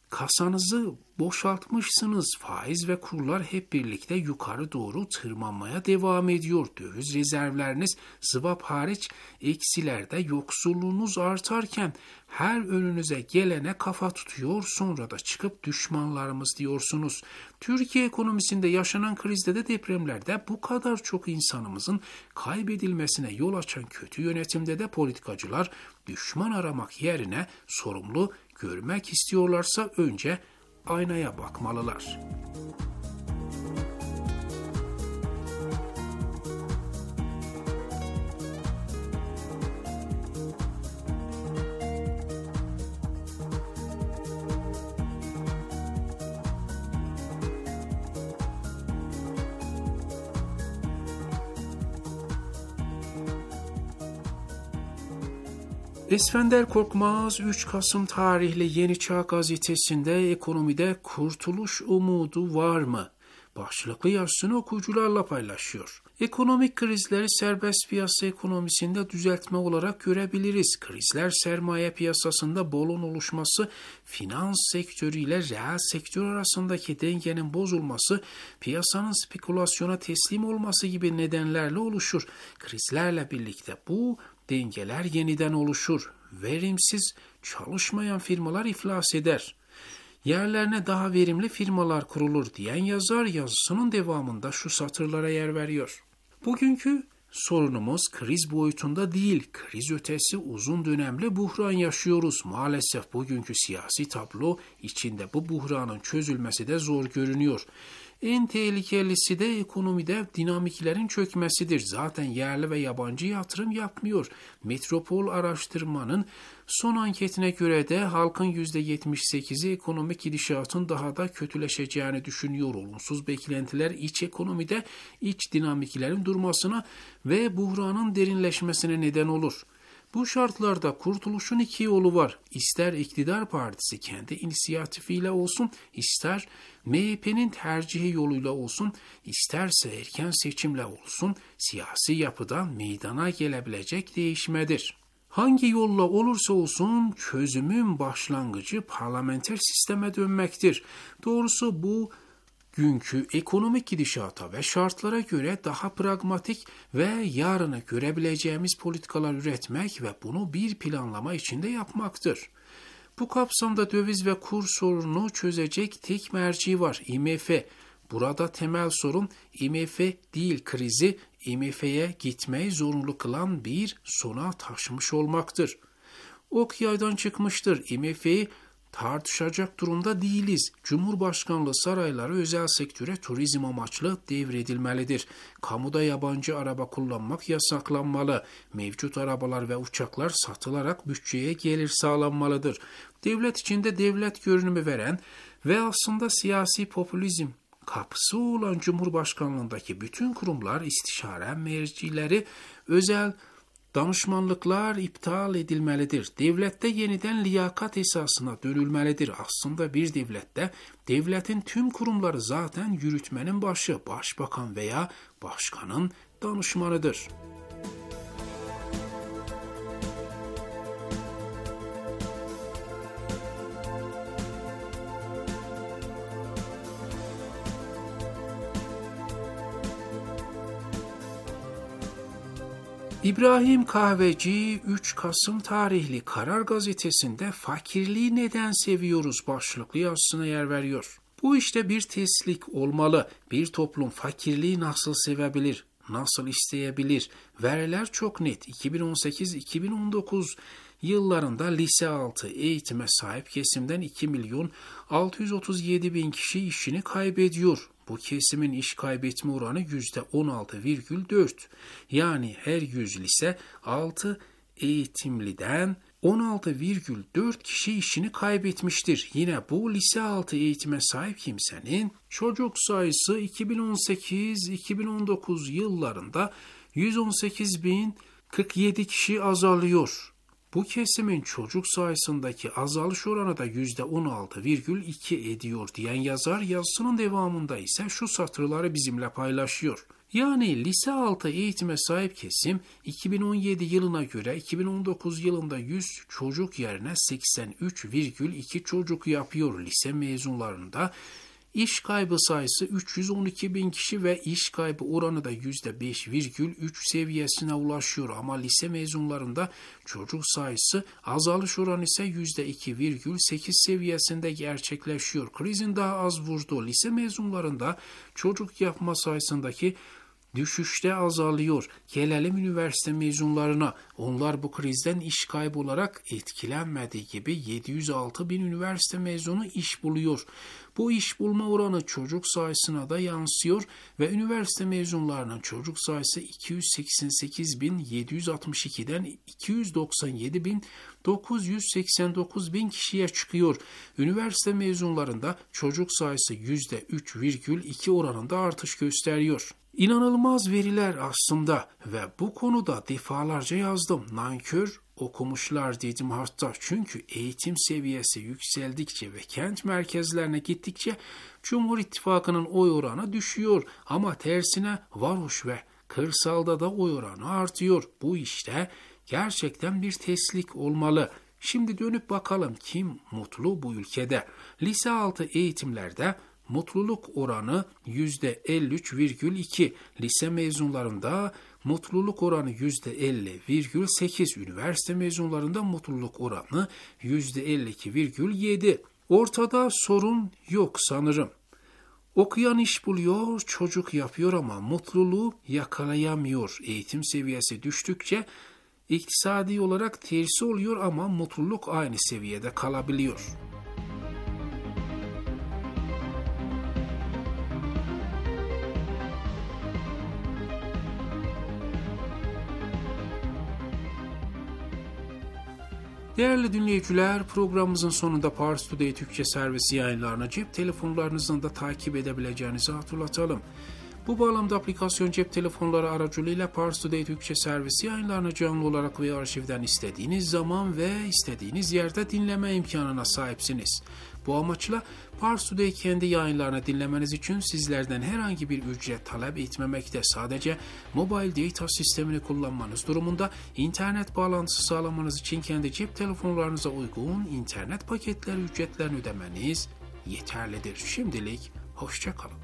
Kasanızı boşaltmışsınız. Faiz ve kurlar hep birlikte yukarı doğru tırmanmaya devam ediyor. Döviz rezervleriniz swap hariç eksilerde, yoksulluğunuz artarken her önünüze gelene kafa tutuyor, sonra da çıkıp düşmanlarımız diyorsunuz. Türkiye ekonomisinde yaşanan krizde de depremlerde bu kadar çok insanımızın kaybedilmesine yol açan kötü yönetimde de politikacılar düşman aramak yerine sorumlu görmek istiyorlarsa önce aynaya bakmalılar. Esfender Korkmaz üç Kasım tarihli Yeni Çağ gazetesinde ekonomide kurtuluş umudu var mı başlıklı yazısını okuyucularla paylaşıyor. Ekonomik krizleri serbest piyasa ekonomisinde düzeltme olarak görebiliriz. Krizler sermaye piyasasında bolun oluşması, finans sektörü ile reel sektör arasındaki dengenin bozulması, piyasanın spekülasyona teslim olması gibi nedenlerle oluşur. Krizlerle birlikte bu dengeler yeniden oluşur. Verimsiz, çalışmayan firmalar iflas eder. Yerlerine daha verimli firmalar kurulur diyen yazar yazısının devamında şu satırlara yer veriyor. Bugünkü sorunumuz kriz boyutunda değil, kriz ötesi uzun dönemli buhran yaşıyoruz. Maalesef bugünkü siyasi tablo içinde bu buhranın çözülmesi de zor görünüyor. En tehlikelisi de ekonomide dinamiklerin çökmesidir. Zaten yerli ve yabancı yatırım yapmıyor. Metropol Araştırma'nın son anketine göre de halkın yüzde yetmiş sekizi ekonomik gidişatın daha da kötüleşeceğini düşünüyor. Olumsuz beklentiler iç ekonomide iç dinamiklerin durmasına ve buhranın derinleşmesine neden olur. Bu şartlarda kurtuluşun iki yolu var. İster iktidar partisi kendi inisiyatifiyle olsun, ister M H P'nin tercihi yoluyla olsun, isterse erken seçimle olsun, siyasi yapıda meydana gelebilecek değişmedir. Hangi yolla olursa olsun çözümün başlangıcı parlamenter sisteme dönmektir. Doğrusu bu günkü ekonomik gidişata ve şartlara göre daha pragmatik ve yarını görebileceğimiz politikalar üretmek ve bunu bir planlama içinde yapmaktır. Bu kapsamda döviz ve kur sorununu çözecek tek merci var, I M F. Burada temel sorun I M F değil, krizi I M F'ye gitmeyi zorunlu kılan bir sona taşımış olmaktır. Ok yaydan çıkmıştır. I M F'yi tartışacak durumda değiliz. Cumhurbaşkanlığı sarayları özel sektöre turizm amaçlı devredilmelidir. Kamuda yabancı araba kullanmak yasaklanmalı. Mevcut arabalar ve uçaklar satılarak bütçeye gelir sağlanmalıdır. Devlet içinde devlet görünümü veren ve aslında siyasi popülizm kapısı olan Cumhurbaşkanlığındaki bütün kurumlar, istişare mercileri, özel danışmanlıklar iptal edilmelidir. Devlette yeniden liyakat esasına dönülmelidir. Aslında bir devlette devletin tüm kurumları zaten yürütmenin başı, başbakan veya başkanın danışmanıdır. İbrahim Kahveci üç Kasım tarihli Karar Gazetesi'nde fakirliği neden seviyoruz başlıklı yazısına yer veriyor. Bu işte bir testlik olmalı. Bir toplum fakirliği nasıl sevebilir, nasıl isteyebilir? Veriler çok net. iki bin on sekiz iki bin on dokuz yıllarında lise altı eğitime sahip kesimden iki milyon altı yüz otuz yedi bin kişi işini kaybediyor. Bu kesimin iş kaybetme oranı yüzde on altı virgül dört. Yani her yüz lise altı eğitimliden on altı virgül dört kişi işini kaybetmiştir. Yine bu lise altı eğitime sahip kimsenin çocuk sayısı iki bin on sekiz iki bin on dokuz yıllarında yüz on sekiz bin kırk yedi kişi azalıyor. Bu kesimin çocuk sayısındaki azalış oranı da yüzde on altı virgül iki ediyor diyen yazar yazısının devamında ise şu satırları bizimle paylaşıyor. Yani lise altı eğitime sahip kesim iki bin on yedi yılına göre iki bin on dokuz yılında yüz çocuk yerine seksen üç virgül iki çocuk yapıyor. Lise mezunlarında İş kaybı sayısı üç yüz on iki bin kişi ve iş kaybı oranı da yüzde beş virgül üç seviyesine ulaşıyor. Ama lise mezunlarında çocuk sayısı azalış oranı ise yüzde iki virgül sekiz seviyesinde gerçekleşiyor. Krizin daha az vurduğu lise mezunlarında çocuk yapma sayısındaki düşüşte azalıyor. Gelelim üniversite mezunlarına. Onlar bu krizden iş kaybı olarak etkilenmediği gibi yedi yüz altı bin üniversite mezunu iş buluyor. Bu iş bulma oranı çocuk sayısına da yansıyor ve üniversite mezunlarının çocuk sayısı iki yüz seksen sekiz bin yedi yüz altmış ikiden iki yüz doksan yedi bin dokuz yüz seksen dokuz bin kişiye çıkıyor. Üniversite mezunlarında çocuk sayısı yüzde üç virgül iki oranında artış gösteriyor. İnanılmaz veriler aslında ve bu konuda defalarca yazdım. Nankör okumuşlar dedim hatta, çünkü eğitim seviyesi yükseldikçe ve kent merkezlerine gittikçe Cumhur İttifakı'nın oy oranı düşüyor ama tersine varoş ve kırsalda da oy oranı artıyor. Bu işte gerçekten bir terslik olmalı. Şimdi dönüp bakalım kim mutlu bu ülkede? Lise altı eğitimlerde mutluluk oranı yüzde elli üç virgül iki, lise mezunlarında mutluluk oranı yüzde elli virgül sekiz, üniversite mezunlarında mutluluk oranı yüzde elli iki virgül yedi. Ortada sorun yok sanırım. Okuyan iş buluyor, çocuk yapıyor ama mutluluğu yakalayamıyor. Eğitim seviyesi düştükçe iktisadi olarak tersi oluyor ama mutluluk aynı seviyede kalabiliyor. Değerli dinleyiciler, programımızın sonunda Pars Today Türkçe servisi yayınlarını cep telefonlarınızdan da takip edebileceğinizi hatırlatalım. Bu bağlamda aplikasyon cep telefonları aracılığıyla Pars Today Türkçe servisi yayınlarını canlı olarak ve arşivden istediğiniz zaman ve istediğiniz yerde dinleme imkanına sahipsiniz. Bu amaçla Pars Today kendi yayınlarını dinlemeniz için sizlerden herhangi bir ücret talep etmemekte. Sadece mobile data sistemini kullanmanız durumunda internet bağlantısı sağlamanız için kendi cep telefonlarınıza uygun internet paketleri ücretlerini ödemeniz yeterlidir. Şimdilik hoşça kalın.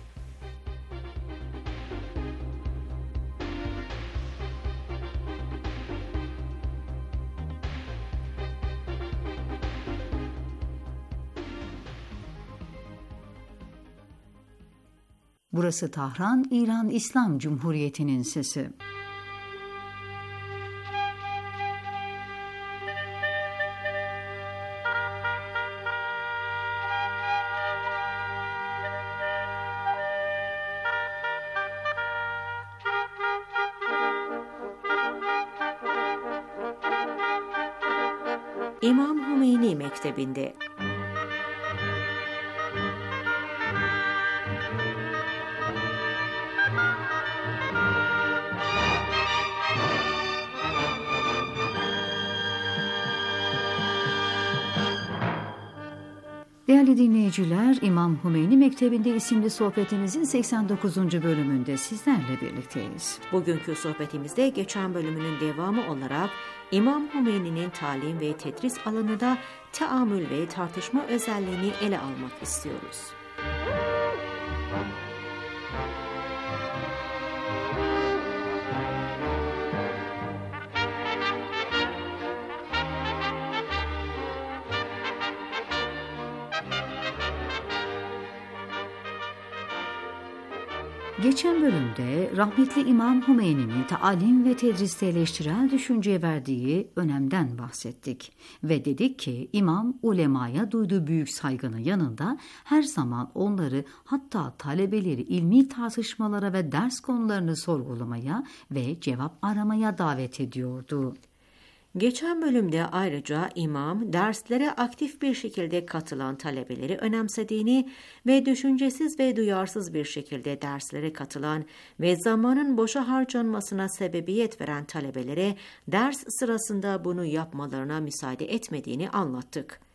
Burası Tahran, İran İslam Cumhuriyeti'nin sesi. İmam Hümeyni Mektebi'nde Değerli dinleyiciler, İmam Hümeyni Mektebi'nde isimli sohbetimizin seksen dokuzuncu bölümünde sizlerle birlikteyiz. Bugünkü sohbetimizde geçen bölümünün devamı olarak İmam Hümeyni'nin talim ve tedris alanında teamül ve tartışma özelliğini ele almak istiyoruz. Geçen bölümde rahmetli İmam Hümeyni'nin talim ve tedriste eleştirel düşünceye verdiği önemden bahsettik. Ve dedik ki İmam ulemaya duyduğu büyük saygının yanında her zaman onları, hatta talebeleri ilmi tartışmalara ve ders konularını sorgulamaya ve cevap aramaya davet ediyordu. Geçen bölümde ayrıca imam derslere aktif bir şekilde katılan talebeleri önemsediğini ve düşüncesiz ve duyarsız bir şekilde derslere katılan ve zamanın boşa harcanmasına sebebiyet veren talebelere ders sırasında bunu yapmalarına müsaade etmediğini anlattık.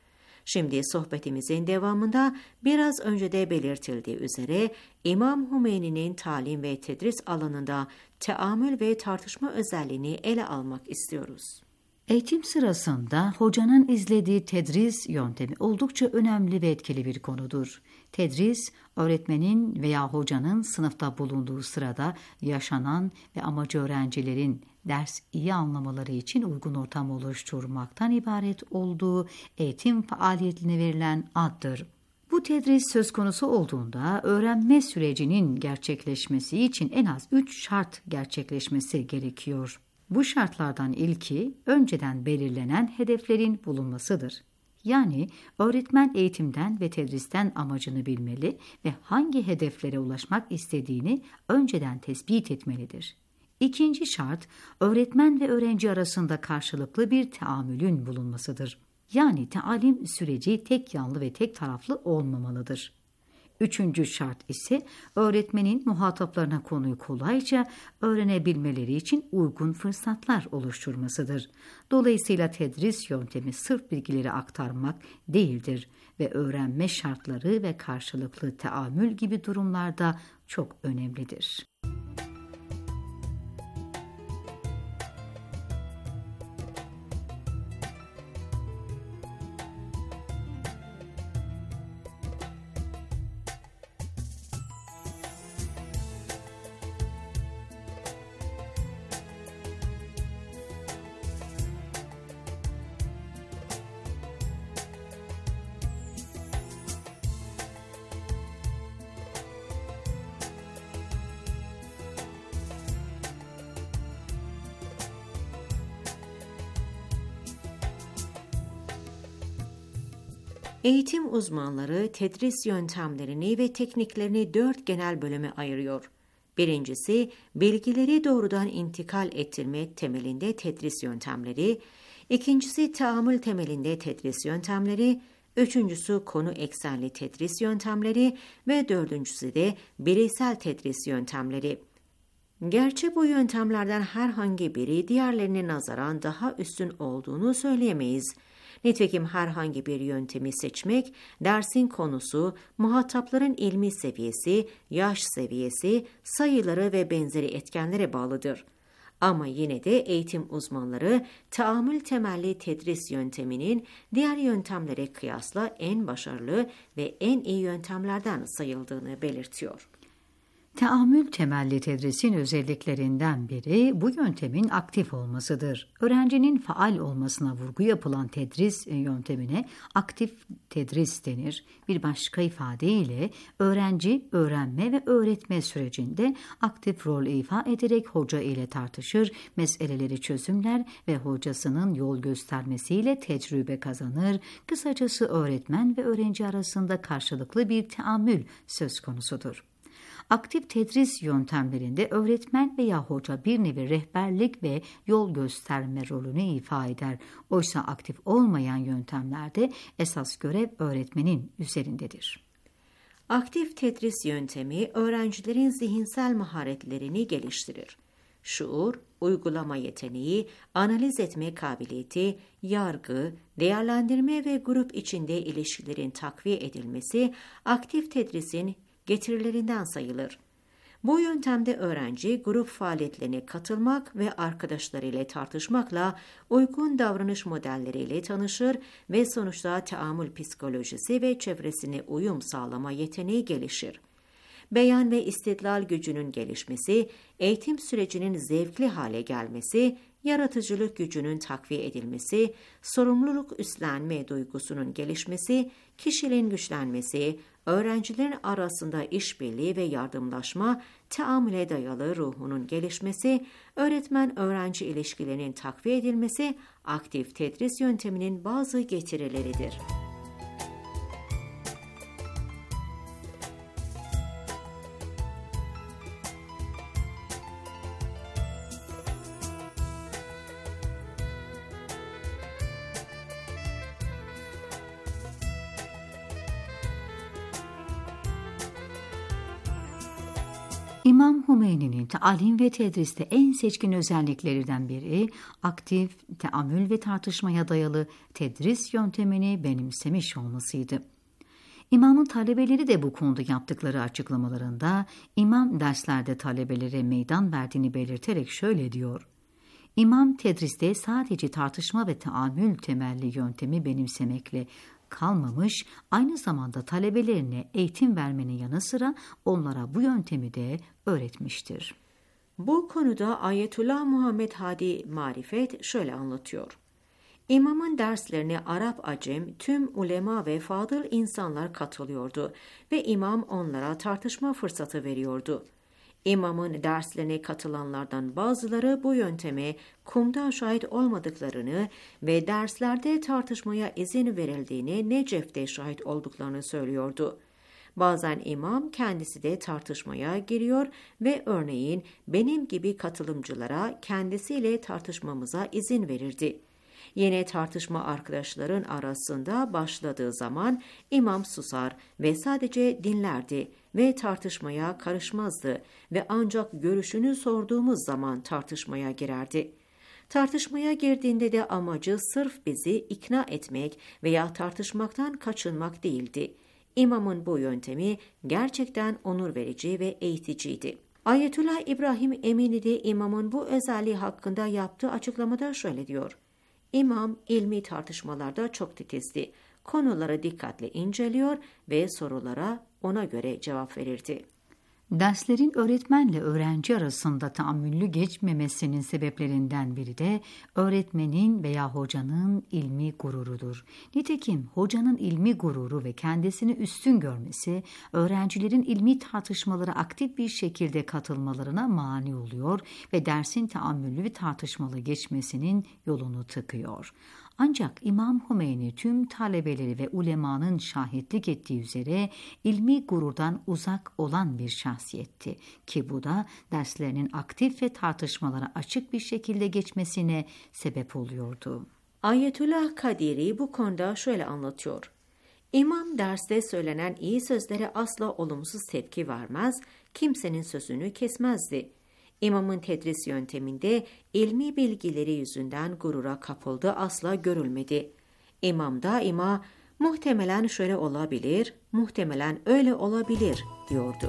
Şimdi sohbetimizin devamında biraz önce de belirtildiği üzere İmam Hümeyni'nin talim ve tedris alanında teamül ve tartışma özelliğini ele almak istiyoruz. Eğitim sırasında hocanın izlediği tedris yöntemi oldukça önemli ve etkili bir konudur. Tedris, öğretmenin veya hocanın sınıfta bulunduğu sırada yaşanan ve amacı öğrencilerin ders iyi anlamaları için uygun ortam oluşturmaktan ibaret olduğu eğitim faaliyetine verilen addır. Bu tedris söz konusu olduğunda öğrenme sürecinin gerçekleşmesi için en az üç şart gerçekleşmesi gerekiyor. Bu şartlardan ilki önceden belirlenen hedeflerin bulunmasıdır. Yani öğretmen eğitimden ve tedristen amacını bilmeli ve hangi hedeflere ulaşmak istediğini önceden tespit etmelidir. İkinci şart, öğretmen ve öğrenci arasında karşılıklı bir teamülün bulunmasıdır. Yani talim süreci tek yanlı ve tek taraflı olmamalıdır. Üçüncü şart ise öğretmenin muhataplarına konuyu kolayca öğrenebilmeleri için uygun fırsatlar oluşturmasıdır. Dolayısıyla tedris yöntemi sırf bilgileri aktarmak değildir ve öğrenme şartları ve karşılıklı teamül gibi durumlarda çok önemlidir. Eğitim uzmanları tedris yöntemlerini ve tekniklerini dört genel bölüme ayırıyor. Birincisi, bilgileri doğrudan intikal ettirme temelinde tedris yöntemleri. İkincisi, tahammül temelinde tedris yöntemleri. Üçüncüsü, konu eksenli tedris yöntemleri ve dördüncüsü de bireysel tedris yöntemleri. Gerçi bu yöntemlerden herhangi biri diğerlerine nazaran daha üstün olduğunu söyleyemeyiz. Nitekim herhangi bir yöntemi seçmek, dersin konusu, muhatapların ilmi seviyesi, yaş seviyesi, sayıları ve benzeri etkenlere bağlıdır. Ama yine de eğitim uzmanları, taamül temelli tedris yönteminin diğer yöntemlere kıyasla en başarılı ve en iyi yöntemlerden sayıldığını belirtiyor. Teamül temelli tedrisin özelliklerinden biri bu yöntemin aktif olmasıdır. Öğrencinin faal olmasına vurgu yapılan tedris yöntemine aktif tedris denir. Bir başka ifadeyle öğrenci öğrenme ve öğretme sürecinde aktif rol ifa ederek hoca ile tartışır, meseleleri çözümler ve hocasının yol göstermesiyle tecrübe kazanır. Kısacası öğretmen ve öğrenci arasında karşılıklı bir teamül söz konusudur. Aktif tedris yöntemlerinde öğretmen veya hoca bir nevi rehberlik ve yol gösterme rolünü ifa eder. Oysa aktif olmayan yöntemlerde esas görev öğretmenin üzerindedir. Aktif tedris yöntemi öğrencilerin zihinsel maharetlerini geliştirir. Şuur, uygulama yeteneği, analiz etme kabiliyeti, yargı, değerlendirme ve grup içinde ilişkilerin takviye edilmesi aktif tedrisin getirilerinden sayılır. Bu yöntemde öğrenci grup faaliyetlerine katılmak ve arkadaşlarıyla tartışmakla uygun davranış modelleriyle tanışır ve sonuçta teamül psikolojisi ve çevresine uyum sağlama yeteneği gelişir. Beyan ve istidlal gücünün gelişmesi, eğitim sürecinin zevkli hale gelmesi, yaratıcılık gücünün takviye edilmesi, sorumluluk üstlenme duygusunun gelişmesi, kişiliğin güçlenmesi, öğrencilerin arasında işbirliği ve yardımlaşma, teamüle dayalı ruhunun gelişmesi, öğretmen-öğrenci ilişkilerinin takviye edilmesi, aktif tedris yönteminin bazı getirileridir. İmam Hümeyni'nin talim ve tedriste en seçkin özelliklerinden biri, aktif, teamül ve tartışmaya dayalı tedris yöntemini benimsemiş olmasıydı. İmamın talebeleri de bu konuda yaptıkları açıklamalarında, İmam derslerde talebelere meydan verdiğini belirterek şöyle diyor: İmam tedriste sadece tartışma ve teamül temelli yöntemi benimsemekle kalmamış, aynı zamanda talebelerine eğitim vermenin yanı sıra onlara bu yöntemi de öğretmiştir. Bu konuda Ayetullah Muhammed Hadi Marifet şöyle anlatıyor. İmamın derslerine Arap Acem tüm ulema ve fadıl insanlar katılıyordu ve imam onlara tartışma fırsatı veriyordu. İmamın derslerine katılanlardan bazıları bu yönteme kumda şahit olmadıklarını ve derslerde tartışmaya izin verildiğini Necef'te şahit olduklarını söylüyordu. Bazen imam kendisi de tartışmaya giriyor ve örneğin benim gibi katılımcılara kendisiyle tartışmamıza izin verirdi. Yine tartışma arkadaşların arasında başladığı zaman imam susar ve sadece dinlerdi ve tartışmaya karışmazdı ve ancak görüşünü sorduğumuz zaman tartışmaya girerdi. Tartışmaya girdiğinde de amacı sırf bizi ikna etmek veya tartışmaktan kaçınmak değildi. İmamın bu yöntemi gerçekten onur verici ve eğiticiydi. Ayetullah İbrahim Emini de imamın bu özelliği hakkında yaptığı açıklamada şöyle diyor: İmam ilmi tartışmalarda çok titizdi. Konuları dikkatle inceliyor ve sorulara ona göre cevap verirdi. Derslerin öğretmenle öğrenci arasında tahammüllü geçmemesinin sebeplerinden biri de öğretmenin veya hocanın ilmi gururudur. Nitekim hocanın ilmi gururu ve kendisini üstün görmesi, öğrencilerin ilmi tartışmalara aktif bir şekilde katılmalarına mani oluyor ve dersin tahammüllü ve tartışmalı geçmesinin yolunu tıkıyor. Ancak İmam Hümeyni tüm talebeleri ve ulemanın şahitlik ettiği üzere ilmi gururdan uzak olan bir şahsiyetti ki bu da derslerinin aktif ve tartışmalara açık bir şekilde geçmesine sebep oluyordu. Ayetullah Kadiri bu konuda şöyle anlatıyor. İmam derste söylenen iyi sözlere asla olumsuz tepki vermez, kimsenin sözünü kesmezdi. İmamın tedris yönteminde ilmi bilgileri yüzünden gurura kapıldığı asla görülmedi. İmam daima muhtemelen şöyle olabilir, muhtemelen öyle olabilir diyordu.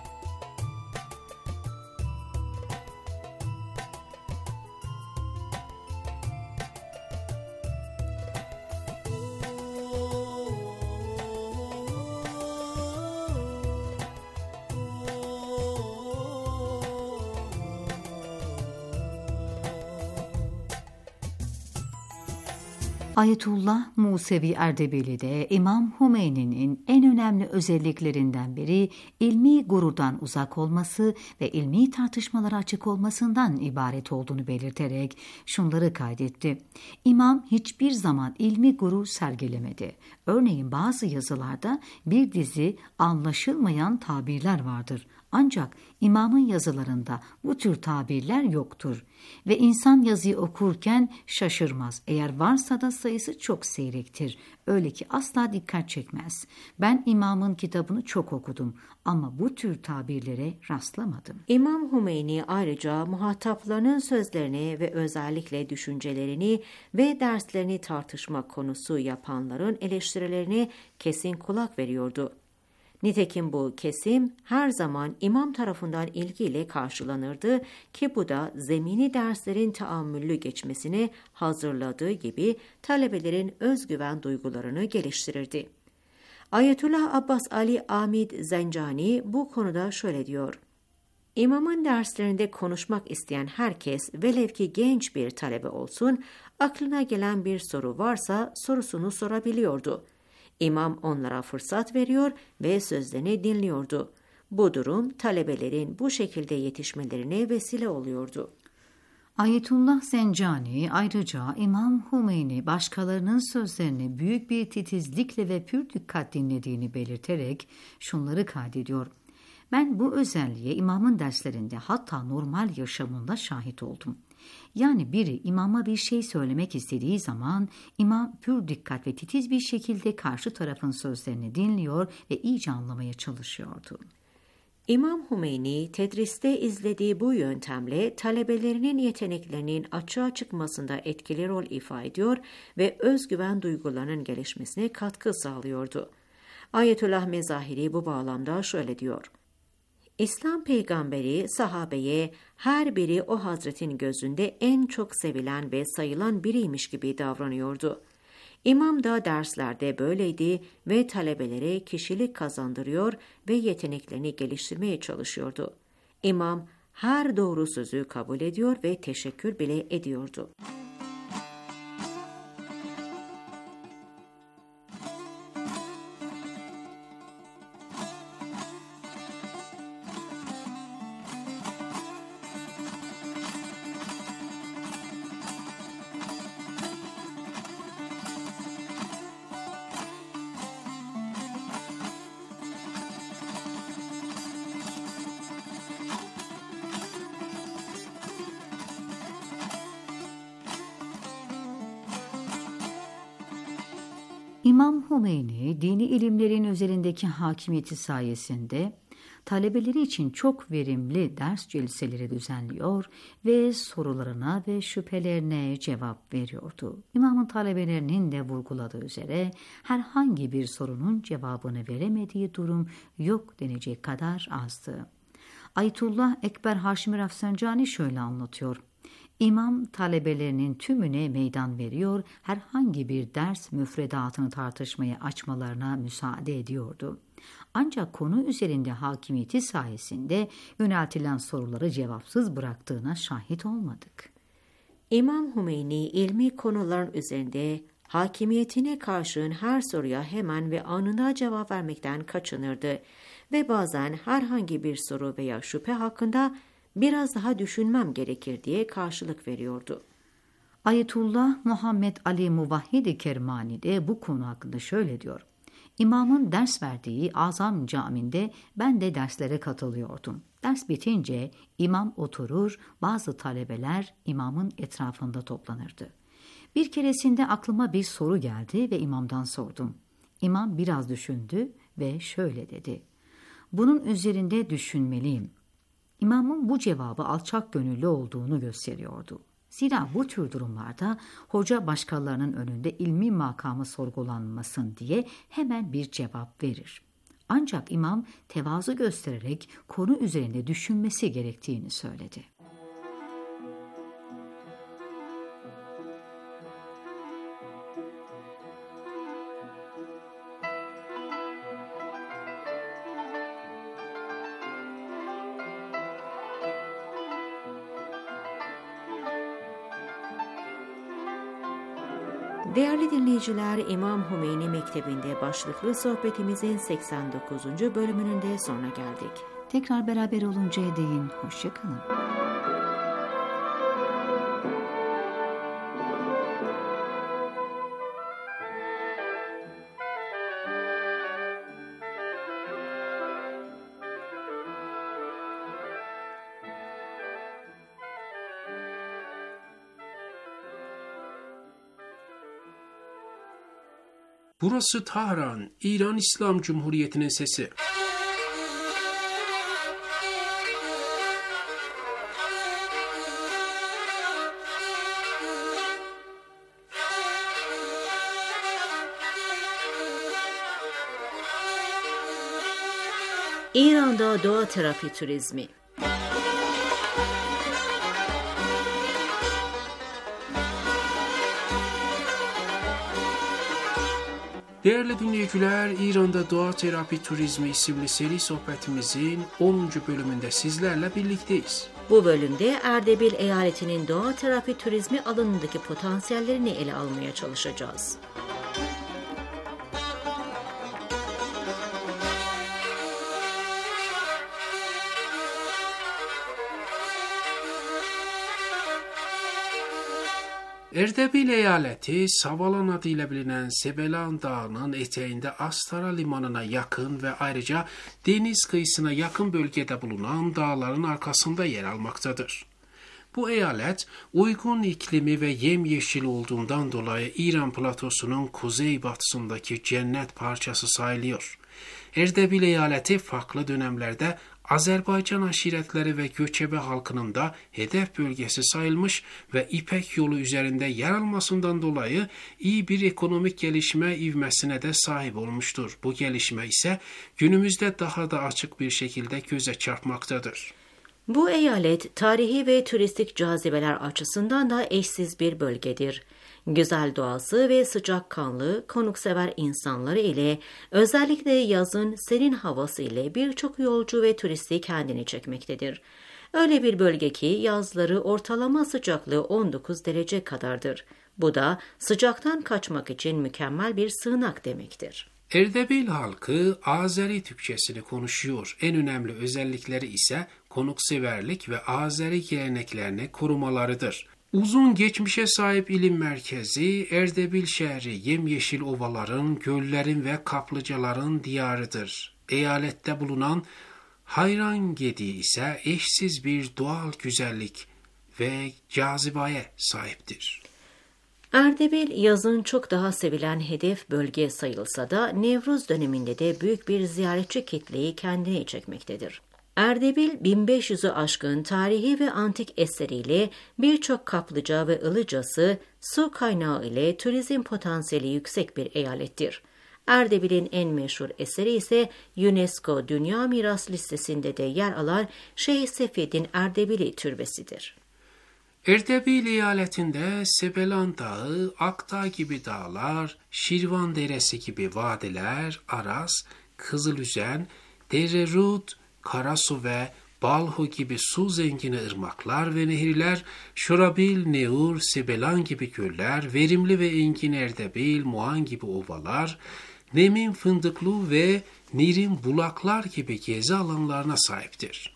Ayetullah Musevi Erdebili İmam Hümeyni'nin en önemli özelliklerinden biri ilmi gururdan uzak olması ve ilmi tartışmalara açık olmasından ibaret olduğunu belirterek şunları kaydetti. İmam hiçbir zaman ilmi gurur sergilemedi. Örneğin bazı yazılarda bir dizi anlaşılmayan tabirler vardır. Ancak imamın yazılarında bu tür tabirler yoktur ve insan yazıyı okurken şaşırmaz. Eğer varsa da sayısı çok seyrektir. Öyle ki asla dikkat çekmez. Ben imamın kitabını çok okudum ama bu tür tabirlere rastlamadım. İmam Hümeyni ayrıca muhataplarının sözlerini ve özellikle düşüncelerini ve derslerini tartışma konusu yapanların eleştirilerine kesin kulak veriyordu. Nitekim bu kesim her zaman imam tarafından ilgiyle karşılanırdı ki bu da zemini derslerin taammüllü geçmesine hazırladığı gibi talebelerin özgüven duygularını geliştirirdi. Ayetullah Abbas Ali Amid Zencani bu konuda şöyle diyor. İmamın derslerinde konuşmak isteyen herkes velev ki genç bir talebe olsun, aklına gelen bir soru varsa sorusunu sorabiliyordu. İmam onlara fırsat veriyor ve sözlerini dinliyordu. Bu durum talebelerin bu şekilde yetişmelerine vesile oluyordu. Ayetullah Zencani ayrıca İmam Hümeyni başkalarının sözlerini büyük bir titizlikle ve pür dikkat dinlediğini belirterek şunları kaydediyor. Ben bu özelliğe imamın derslerinde hatta normal yaşamında şahit oldum. Yani biri imama bir şey söylemek istediği zaman imam pür dikkat ve titiz bir şekilde karşı tarafın sözlerini dinliyor ve iyice anlamaya çalışıyordu. İmam Hümeyni, tedriste izlediği bu yöntemle talebelerinin yeteneklerinin açığa çıkmasında etkili rol ifade ediyor ve özgüven duygularının gelişmesine katkı sağlıyordu. Ayetullah Mezahiri bu bağlamda şöyle diyor: İslam peygamberi sahabeye her biri o hazretin gözünde en çok sevilen ve sayılan biriymiş gibi davranıyordu. İmam da derslerde böyleydi ve talebelere kişilik kazandırıyor ve yeteneklerini geliştirmeye çalışıyordu. İmam her doğru sözü kabul ediyor ve teşekkür bile ediyordu. İmam Hümeyni, dini ilimlerin üzerindeki hakimiyeti sayesinde talebeleri için çok verimli ders celiseleri düzenliyor ve sorularına ve şüphelerine cevap veriyordu. İmamın talebelerinin de vurguladığı üzere herhangi bir sorunun cevabını veremediği durum yok denecek kadar azdı. Ayetullah Ekber Haşimi Rafsanjani şöyle anlatıyor: İmam talebelerinin tümüne meydan veriyor, herhangi bir ders müfredatını tartışmaya açmalarına müsaade ediyordu. Ancak konu üzerinde hakimiyeti sayesinde yöneltilen soruları cevapsız bıraktığına şahit olmadık. İmam Hümeyni ilmi konuların üzerinde hakimiyetine karşın her soruya hemen ve anında cevap vermekten kaçınırdı ve bazen herhangi bir soru veya şüphe hakkında biraz daha düşünmem gerekir diye karşılık veriyordu. Ayetullah Muhammed Ali Muvahhid-i Kermani de bu konu hakkında şöyle diyor: İmamın ders verdiği Azam Camii'nde ben de derslere katılıyordum. Ders bitince imam oturur, bazı talebeler imamın etrafında toplanırdı. Bir keresinde aklıma bir soru geldi ve imamdan sordum. İmam biraz düşündü ve şöyle dedi: Bunun üzerinde düşünmeliyim. İmamın bu cevabı alçak gönüllü olduğunu gösteriyordu. Zira bu tür durumlarda hoca başkalarının önünde ilmi makamı sorgulanmasın diye hemen bir cevap verir. Ancak imam tevazu göstererek konu üzerinde düşünmesi gerektiğini söyledi. Değerli dinleyiciler, İmam Hümeyni Mektebi'nde başlıklı sohbetimizin seksen dokuzuncu bölümünün de sonuna geldik. Tekrar beraber oluncaya değin hoşça kalın. Burası Tahran, İran İslam Cumhuriyeti'nin sesi. İran'da doğa terapi turizmi. Değerli dinleyiciler, İran'da Doğa Terapi Turizmi isimli seri sohbetimizin onuncu bölümünde sizlerle birlikteyiz. Bu bölümde Erdebil eyaletinin doğa terapi turizmi alanındaki potansiyellerini ele almaya çalışacağız. Erdebil eyaleti, Savalan adıyla bilinen Sebelan Dağı'nın eteğinde Astara Limanı'na yakın ve ayrıca deniz kıyısına yakın bölgede bulunan dağların arkasında yer almaktadır. Bu eyalet, uygun iklimi ve yemyeşil olduğundan dolayı İran platosunun kuzeybatısındaki cennet parçası sayılıyor. Erdebil eyaleti farklı dönemlerde Azerbaycan aşiretleri ve göçebe halkının da hedef bölgesi sayılmış ve İpek yolu üzerinde yer almasından dolayı iyi bir ekonomik gelişme ivmesine de sahip olmuştur. Bu gelişme ise günümüzde daha da açık bir şekilde göze çarpmaktadır. Bu eyalet tarihi ve turistik cazibeler açısından da eşsiz bir bölgedir. Güzel doğası ve sıcakkanlı, konuksever insanları ile özellikle yazın serin havası ile birçok yolcu ve turisti kendini çekmektedir. Öyle bir bölge ki yazları ortalama sıcaklığı on dokuz derece kadardır. Bu da sıcaktan kaçmak için mükemmel bir sığınak demektir. Erdebil halkı Azeri Türkçesini konuşuyor. En önemli özellikleri ise konukseverlik ve Azeri geleneklerini korumalarıdır. Uzun geçmişe sahip ilim merkezi Erdebil şehri yemyeşil ovaların, göllerin ve kaplıcaların diyarıdır. Eyalette bulunan Hayrangedi ise eşsiz bir doğal güzellik ve cazibeye sahiptir. Erdebil yazın çok daha sevilen hedef bölge sayılsa da Nevruz döneminde de büyük bir ziyaretçi kitleyi kendine çekmektedir. Erdebil bin beş yüzü aşkın tarihi ve antik eseriyle birçok kaplıca ve ılıcası su kaynağı ile turizm potansiyeli yüksek bir eyalettir. Erdebil'in en meşhur eseri ise UNESCO Dünya Miras Listesi'nde de yer alan Şeyh Sefid'in Erdebili Türbesidir. Erdebil eyaletinde Sebelan Dağı, Akdağ gibi dağlar, Şirvan Deresi gibi vadiler, Aras, Kızılüzen, Dererud, Karasu ve Balhu gibi su zengini ırmaklar ve nehirler, Şorabil, Neur, Sebelan gibi göller, verimli ve engin Erdebil, Muan gibi ovalar, Nemin, Fındıklı ve Nirin bulaklar gibi gezi alanlarına sahiptir.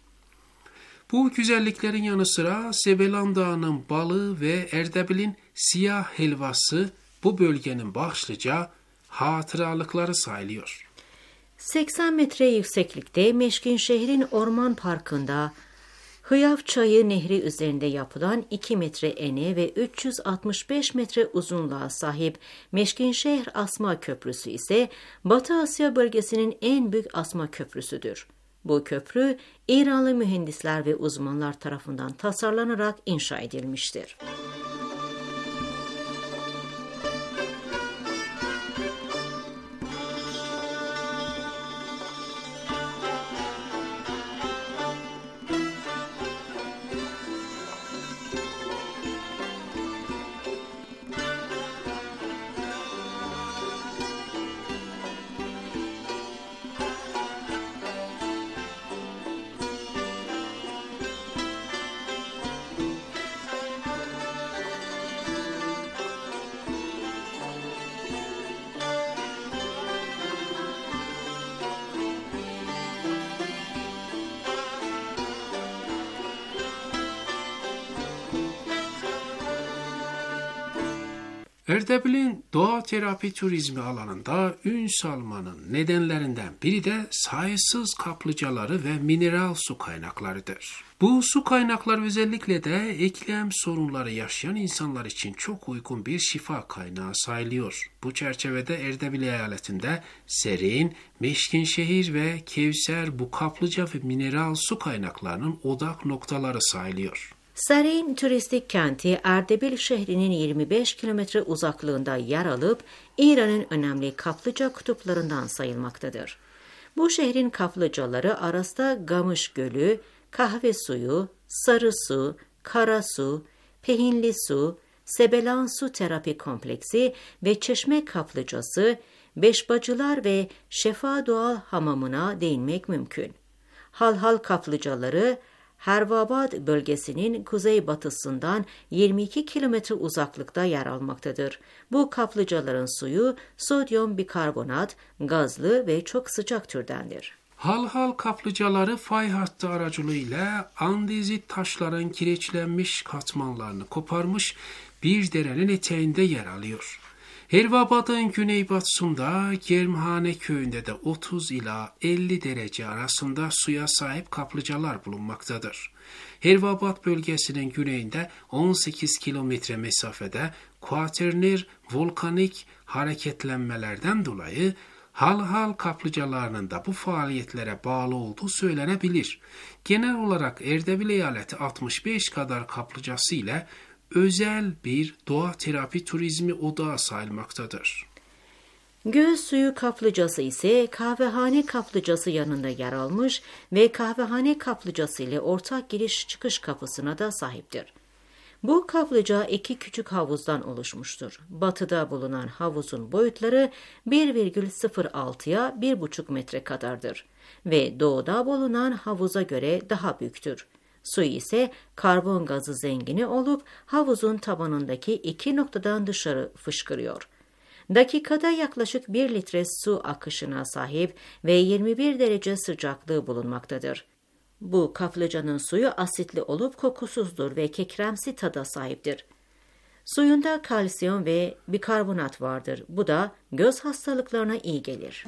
Bu güzelliklerin yanı sıra Sebelan Dağı'nın balı ve Erdebil'in siyah helvası bu bölgenin başlıca hatıralıkları sayılıyor. seksen metre yükseklikte Meşkinşehir'in Orman Parkı'nda Hıyaf Çayı Nehri üzerinde yapılan iki metre eni ve üç yüz altmış beş metre uzunluğa sahip Meşkinşehir Asma Köprüsü ise Batı Asya bölgesinin en büyük asma köprüsüdür. Bu köprü İranlı mühendisler ve uzmanlar tarafından tasarlanarak inşa edilmiştir. Erdebil'in doğa terapi turizmi alanında ün salmanın nedenlerinden biri de sayısız kaplıcaları ve mineral su kaynaklarıdır. Bu su kaynakları özellikle de eklem sorunları yaşayan insanlar için çok uygun bir şifa kaynağı sayılıyor. Bu çerçevede Erdebil eyaletinde Serin, Meşkinşehir ve Kevser bu kaplıca ve mineral su kaynaklarının odak noktaları sayılıyor. Serin turistik kenti Erdebil şehrinin yirmi beş kilometre uzaklığında yer alıp İran'ın önemli kaplıca kutuplarından sayılmaktadır. Bu şehrin kaplıcaları Aras'ta Gamış Gölü, Kahve Suyu, Sarı Su, Kara Su, Pehinli Su, Sebelan Su Terapi Kompleksi ve Çeşme Kaplıcası, Beşbacılar ve Şefa Doğal Hamamına değinmek mümkün. Halhal kaplıcaları Hervabad bölgesinin kuzeybatısından yirmi iki kilometre uzaklıkta yer almaktadır. Bu kaplıcaların suyu sodyum bikarbonat, gazlı ve çok sıcak türdendir. Halhal kaplıcaları fay hattı aracılığıyla andezit taşların kireçlenmiş katmanlarını koparmış bir derenin eteğinde yer alıyor. Hervabad'ın güneybatısında Germhane köyünde de otuz ila elli derece arasında suya sahip kaplıcalar bulunmaktadır. Hervabad bölgesinin güneyinde on sekiz kilometre mesafede kuaterner volkanik hareketlenmelerden dolayı Hal-hal kaplıcalarının da bu faaliyetlere bağlı olduğu söylenebilir. Genel olarak Erdebil eyaleti altmış beş kadar kaplıcası ile özel bir doğa terapi turizmi odağı sayılmaktadır. Göz suyu kaplıcası ise kahvehane kaplıcası yanında yer almış ve kahvehane kaplıcası ile ortak giriş çıkış kapısına da sahiptir. Bu kaplıca iki küçük havuzdan oluşmuştur. Batıda bulunan havuzun boyutları bir virgül sıfır altıya bir buçuk metre kadardır ve doğuda bulunan havuza göre daha büyüktür. Su ise karbon gazı zengini olup havuzun tabanındaki iki noktadan dışarı fışkırıyor. Dakikada yaklaşık bir litre su akışına sahip ve yirmi bir derece sıcaklığı bulunmaktadır. Bu kaplıcanın suyu asitli olup kokusuzdur ve kekremsi tada sahiptir. Suyunda kalsiyum ve bikarbonat vardır. Bu da göz hastalıklarına iyi gelir.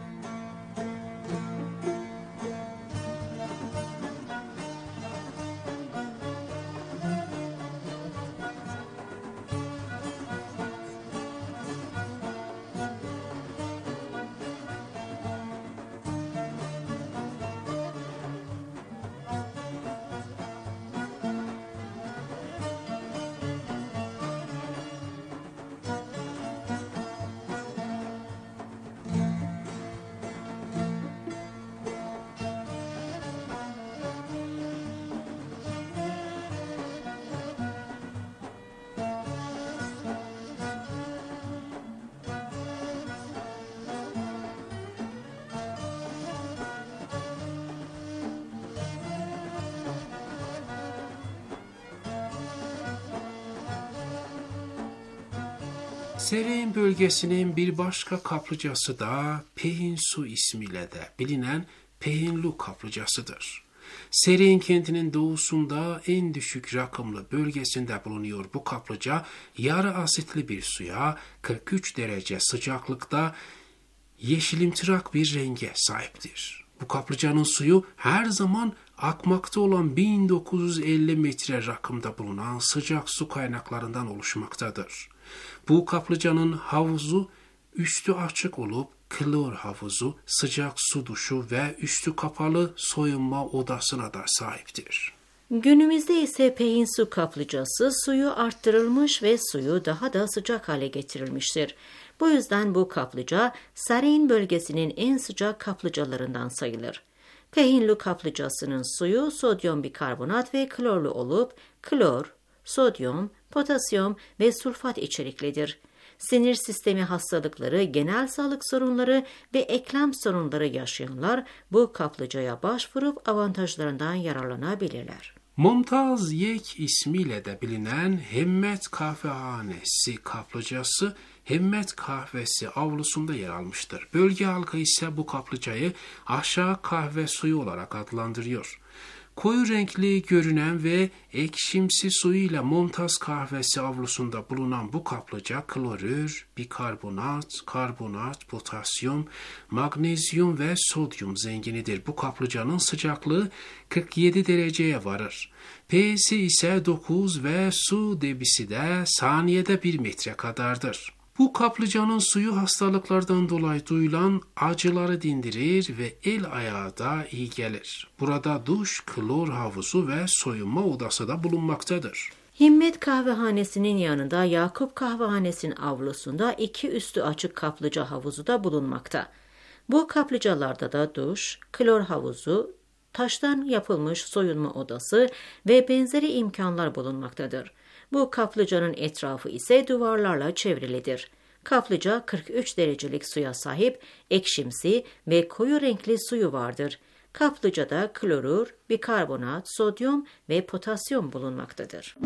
Sereğin bölgesinin bir başka kaplıcası da Pehinsu ismiyle de bilinen Pehinlu kaplıcasıdır. Sereğin kentinin doğusunda en düşük rakımlı bölgesinde bulunuyor bu kaplıca, yarı asitli bir suya kırk üç derece sıcaklıkta yeşilimtırak bir renge sahiptir. Bu kaplıcanın suyu her zaman akmakta olan bin dokuz yüz elli metre rakımda bulunan sıcak su kaynaklarından oluşmaktadır. Bu kaplıcanın havuzu üstü açık olup klor havuzu, sıcak su duşu ve üstü kapalı soyunma odasına da sahiptir. Günümüzde ise Pehinsu kaplıcası suyu arttırılmış ve suyu daha da sıcak hale getirilmiştir. Bu yüzden bu kaplıca Sereğin bölgesinin en sıcak kaplıcalarından sayılır. Pehinlu kaplıcasının suyu sodyum bikarbonat ve klorlu olup klor, sodyum, potasyum ve sulfat içeriklidir. Sinir sistemi hastalıkları, genel sağlık sorunları ve eklem sorunları yaşayanlar bu kaplıcaya başvurup avantajlarından yararlanabilirler. Mumtaz Yek ismiyle de bilinen Hemmet Kahvehanesi kaplıcası, Hemmet Kahvesi avlusunda yer almıştır. Bölge halkı ise bu kaplıcayı aşağı kahve suyu olarak adlandırıyor. Koyu renkli görünen ve ekşimsi suyuyla Mumtaz Kahvesi avlusunda bulunan bu kaplıca klorür, bikarbonat, karbonat, potasyum, magnezyum ve sodyum zenginidir. Bu kaplıcanın sıcaklığı kırk yedi dereceye varır. pH'si ise dokuz ve su debisi de saniyede bir metre kadardır. Bu kaplıcanın suyu hastalıklardan dolayı duyulan acıları dindirir ve el ayağa da iyi gelir. Burada duş, klor havuzu ve soyunma odası da bulunmaktadır. Himmet Kahvehanesi'nin yanında Yakup Kahvehanesi'nin avlusunda iki üstü açık kaplıca havuzu da bulunmakta. Bu kaplıcalarda da duş, klor havuzu, taştan yapılmış soyunma odası ve benzeri imkanlar bulunmaktadır. Bu kaplıcanın etrafı ise duvarlarla çevrilidir. Kaplıca kırk üç derecelik suya sahip, ekşimsi ve koyu renkli suyu vardır. Kaplıcada klorür, bikarbonat, sodyum ve potasyum bulunmaktadır.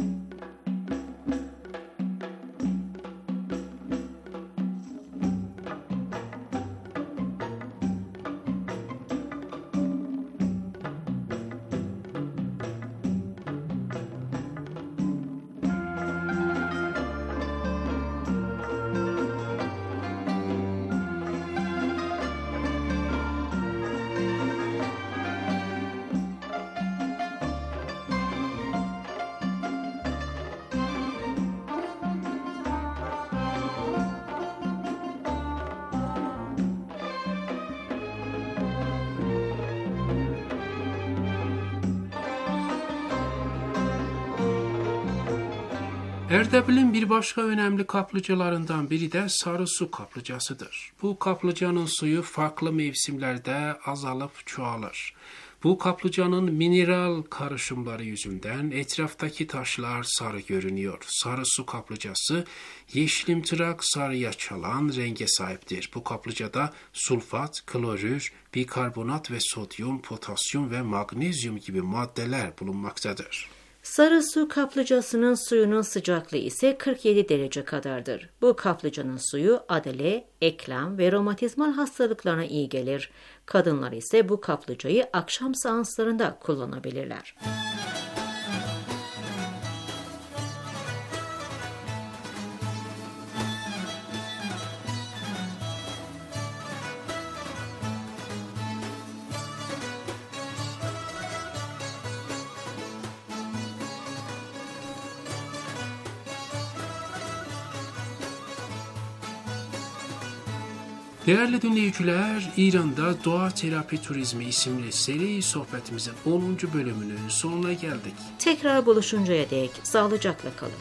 Erdebil'in bir başka önemli kaplıcalarından biri de Sarı Su kaplıcasıdır. Bu kaplıcanın suyu farklı mevsimlerde azalıp çoğalır. Bu kaplıcanın mineral karışımları yüzünden etraftaki taşlar sarı görünüyor. Sarı Su kaplıcası yeşilimtırak sarıya çalan renge sahiptir. Bu kaplıcada sulfat, klorür, bikarbonat ve sodyum, potasyum ve magnezyum gibi maddeler bulunmaktadır. Sarı Su kaplıcasının suyunun sıcaklığı ise kırk yedi derece kadardır. Bu kaplıcanın suyu adale, eklem ve romatizmal hastalıklarına iyi gelir. Kadınlar ise bu kaplıcayı akşam seanslarında kullanabilirler. Değerli dinleyiciler, İran'da Doğa Terapi Turizmi isimli seri sohbetimizin onuncu bölümünün sonuna geldik. Tekrar buluşuncaya dek sağlıcakla kalın.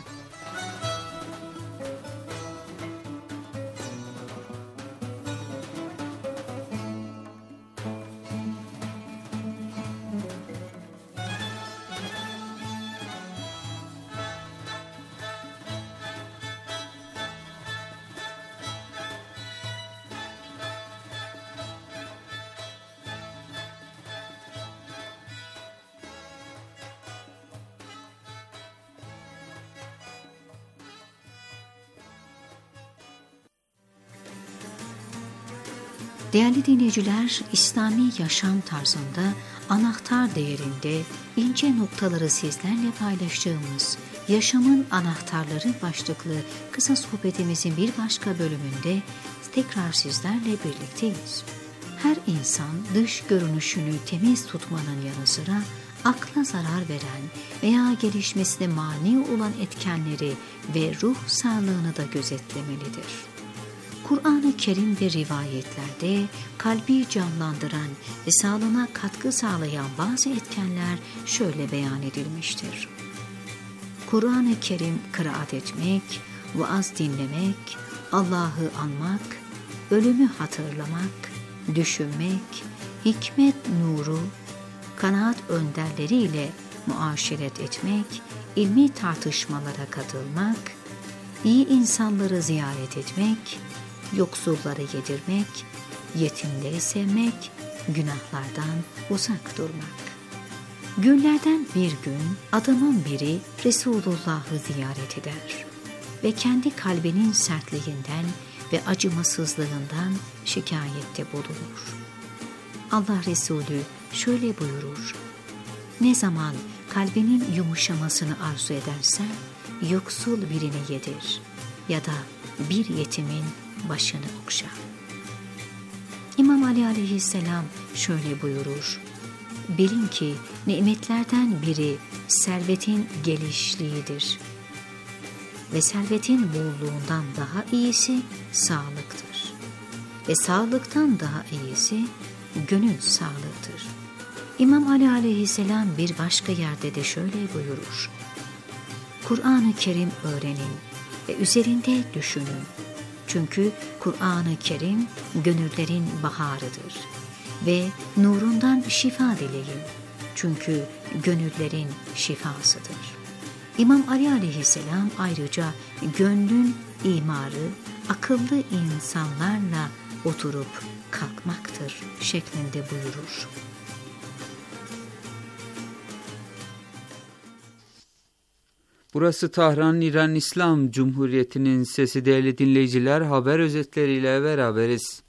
Değerli dinleyiciler, İslami yaşam tarzında anahtar değerinde ince noktaları sizlerle paylaştığımız Yaşamın Anahtarları başlıklı kısa sohbetimizin bir başka bölümünde tekrar sizlerle birlikteyiz. Her insan dış görünüşünü temiz tutmanın yanı sıra akla zarar veren veya gelişmesine mani olan etkenleri ve ruh sağlığını da gözetlemelidir. Kur'an-ı Kerim ve rivayetlerde kalbi canlandıran ve sağlığına katkı sağlayan bazı etkenler şöyle beyan edilmiştir. Kur'an-ı Kerim kıraat etmek, vaaz dinlemek, Allah'ı anmak, ölümü hatırlamak, düşünmek, hikmet nuru, kanaat önderleriyle muaşeret etmek, ilmi tartışmalara katılmak, iyi insanları ziyaret etmek, yoksulları yedirmek, yetimleri sevmek, günahlardan uzak durmak. Günlerden bir gün adamın biri Resulullah'ı ziyaret eder ve kendi kalbinin sertliğinden ve acımasızlığından şikayette bulunur. Allah Resulü şöyle buyurur: ne zaman kalbinin yumuşamasını arzu edersen yoksul birini yedir ya da bir yetimin başını okşa. İmam Ali aleyhisselam şöyle buyurur: bilin ki nimetlerden biri servetin gelişliğidir ve servetin bolluğundan daha iyisi sağlıktır ve sağlıktan daha iyisi gönül sağlığıdır. İmam Ali aleyhisselam bir başka yerde de şöyle buyurur: Kur'an-ı Kerim öğrenin ve üzerinde düşünün. Çünkü Kur'an-ı Kerim gönüllerin baharıdır ve nurundan şifa dileyin. Çünkü gönüllerin şifasıdır. İmam Ali aleyhisselam ayrıca gönlün imarı akıllı insanlarla oturup kalkmaktır şeklinde buyurur. Burası Tahran, İran İslam Cumhuriyeti'nin sesi. Değerli dinleyiciler, haber özetleriyle beraberiz.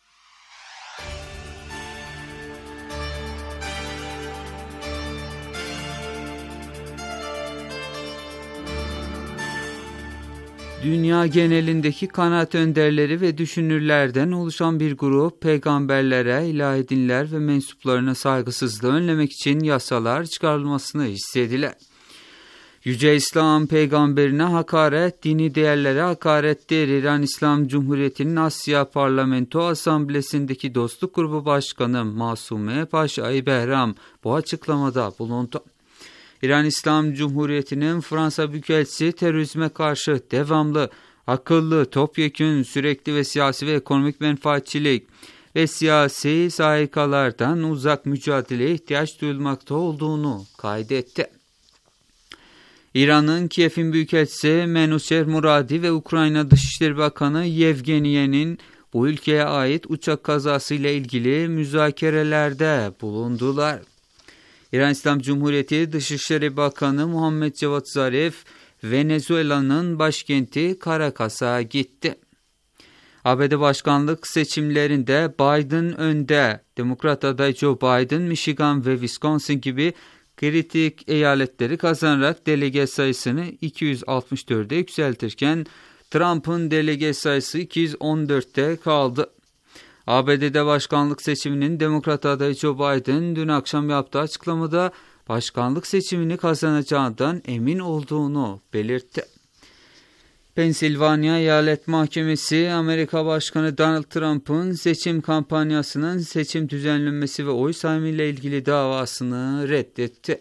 Dünya genelindeki kanaat önderleri ve düşünürlerden oluşan bir grup peygamberlere, ilahi dinler ve mensuplarına saygısızlığı önlemek için yasalar çıkarılmasını istediler. Yüce İslam peygamberine hakaret, dini değerlere hakarettir. İran İslam Cumhuriyeti'nin Asya Parlamento Asamblesi'ndeki Dostluk Grubu Başkanı Masume Paşa-i Behram bu açıklamada bulundu. İran İslam Cumhuriyeti'nin Fransa Büyükelçisi terörizme karşı devamlı, akıllı, topyekün, sürekli ve siyasi ve ekonomik menfaatçilik ve siyasi sahikalardan uzak mücadeleye ihtiyaç duyulmakta olduğunu kaydetti. İran'ın Kiev'in Büyükelçisi Menusher Muradi ve Ukrayna Dışişleri Bakanı Yevgeniye'nin bu ülkeye ait uçak kazasıyla ilgili müzakerelerde bulundular. İran İslam Cumhuriyeti Dışişleri Bakanı Muhammed Cevat Zarif, Venezuela'nın başkenti Caracas'a gitti. A B D başkanlık seçimlerinde Biden önde. Demokrat aday Joe Biden, Michigan ve Wisconsin gibi kritik eyaletleri kazanarak delege sayısını iki yüz altmış dörde yükseltirken Trump'ın delege sayısı iki yüz on dörtte kaldı. A B D'de başkanlık seçiminin Demokrat adayı Joe Biden dün akşam yaptığı açıklamada başkanlık seçimini kazanacağından emin olduğunu belirtti. Pensilvanya Eyalet Mahkemesi, Amerika Başkanı Donald Trump'ın seçim kampanyasının seçim düzenlenmesi ve oy sayımı ile ilgili davasını reddetti.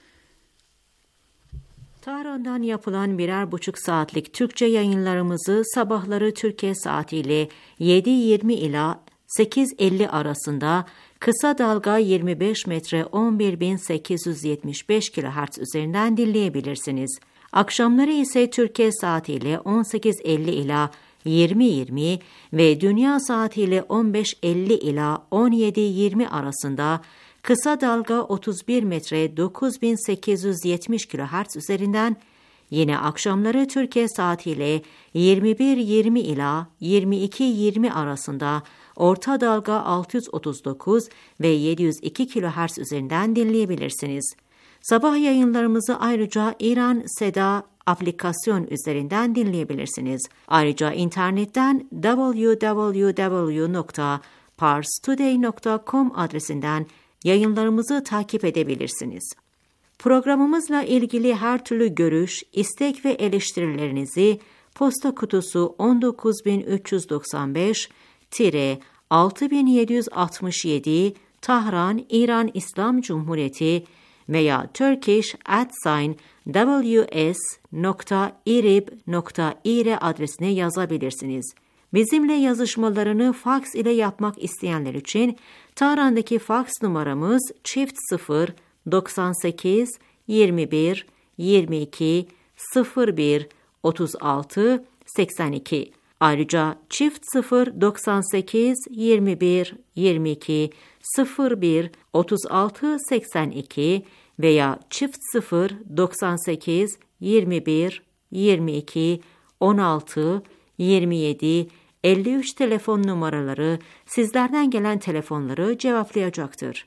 Tahran'dan yapılan birer buçuk saatlik Türkçe yayınlarımızı sabahları Türkiye saatiyle yedi yirmi ila sekiz elli arasında kısa dalga yirmi beş metre on bir bin sekiz yüz yetmiş beş kilohertz üzerinden dinleyebilirsiniz. Akşamları ise Türkiye saatiyle on sekiz elli ila yirmi yirmi ve dünya saatiyle on beş elli ila on yedi yirmi arasında kısa dalga otuz bir metre dokuz bin sekiz yüz yetmiş kilohertz üzerinden, yine akşamları Türkiye saatiyle yirmi bir yirmi ila yirmi iki yirmi arasında orta dalga altı yüz otuz dokuz ve yedi yüz iki kilohertz üzerinden dinleyebilirsiniz. Sabah yayınlarımızı ayrıca İran Seda aplikasyon üzerinden dinleyebilirsiniz. Ayrıca internetten double-u double-u double-u nokta pars today nokta com adresinden yayınlarımızı takip edebilirsiniz. Programımızla ilgili her türlü görüş, istek ve eleştirilerinizi posta kutusu on dokuz bin üç yüz doksan beş altı bin yedi yüz altmış yedi Tahran, İran İslam Cumhuriyeti veya turkish at sign ws nokta irib nokta ir adresine yazabilirsiniz. Bizimle yazışmalarını faks ile yapmak isteyenler için Tahran'daki faks numaramız çift sıfır doksan sekiz yirmi bir yirmi iki sıfır bir otuz altı seksen iki. Ayrıca çift sıfır doksan sekiz yirmi bir yirmi iki sıfır bir otuz altı seksen iki veya çift sıfır doksan sekiz yirmi bir yirmi iki on altı yirmi yedi elli üç telefon numaraları sizlerden gelen telefonları cevaplayacaktır.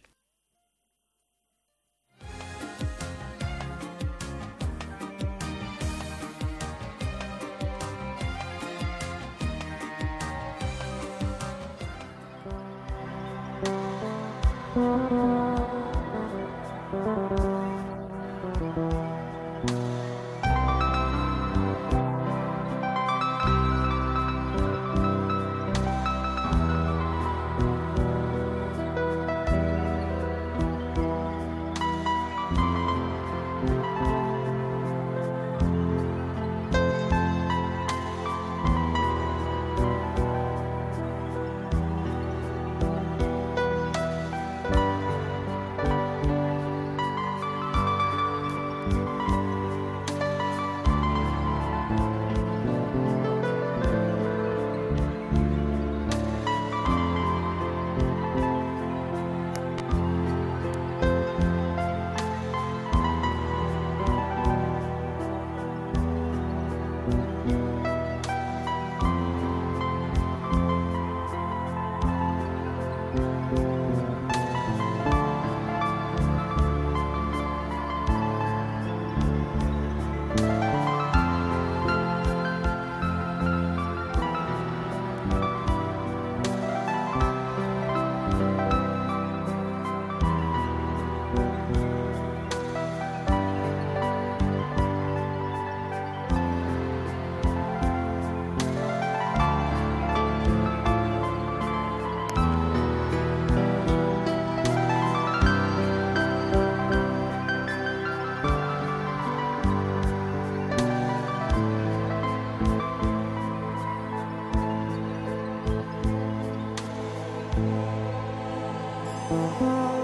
Müzik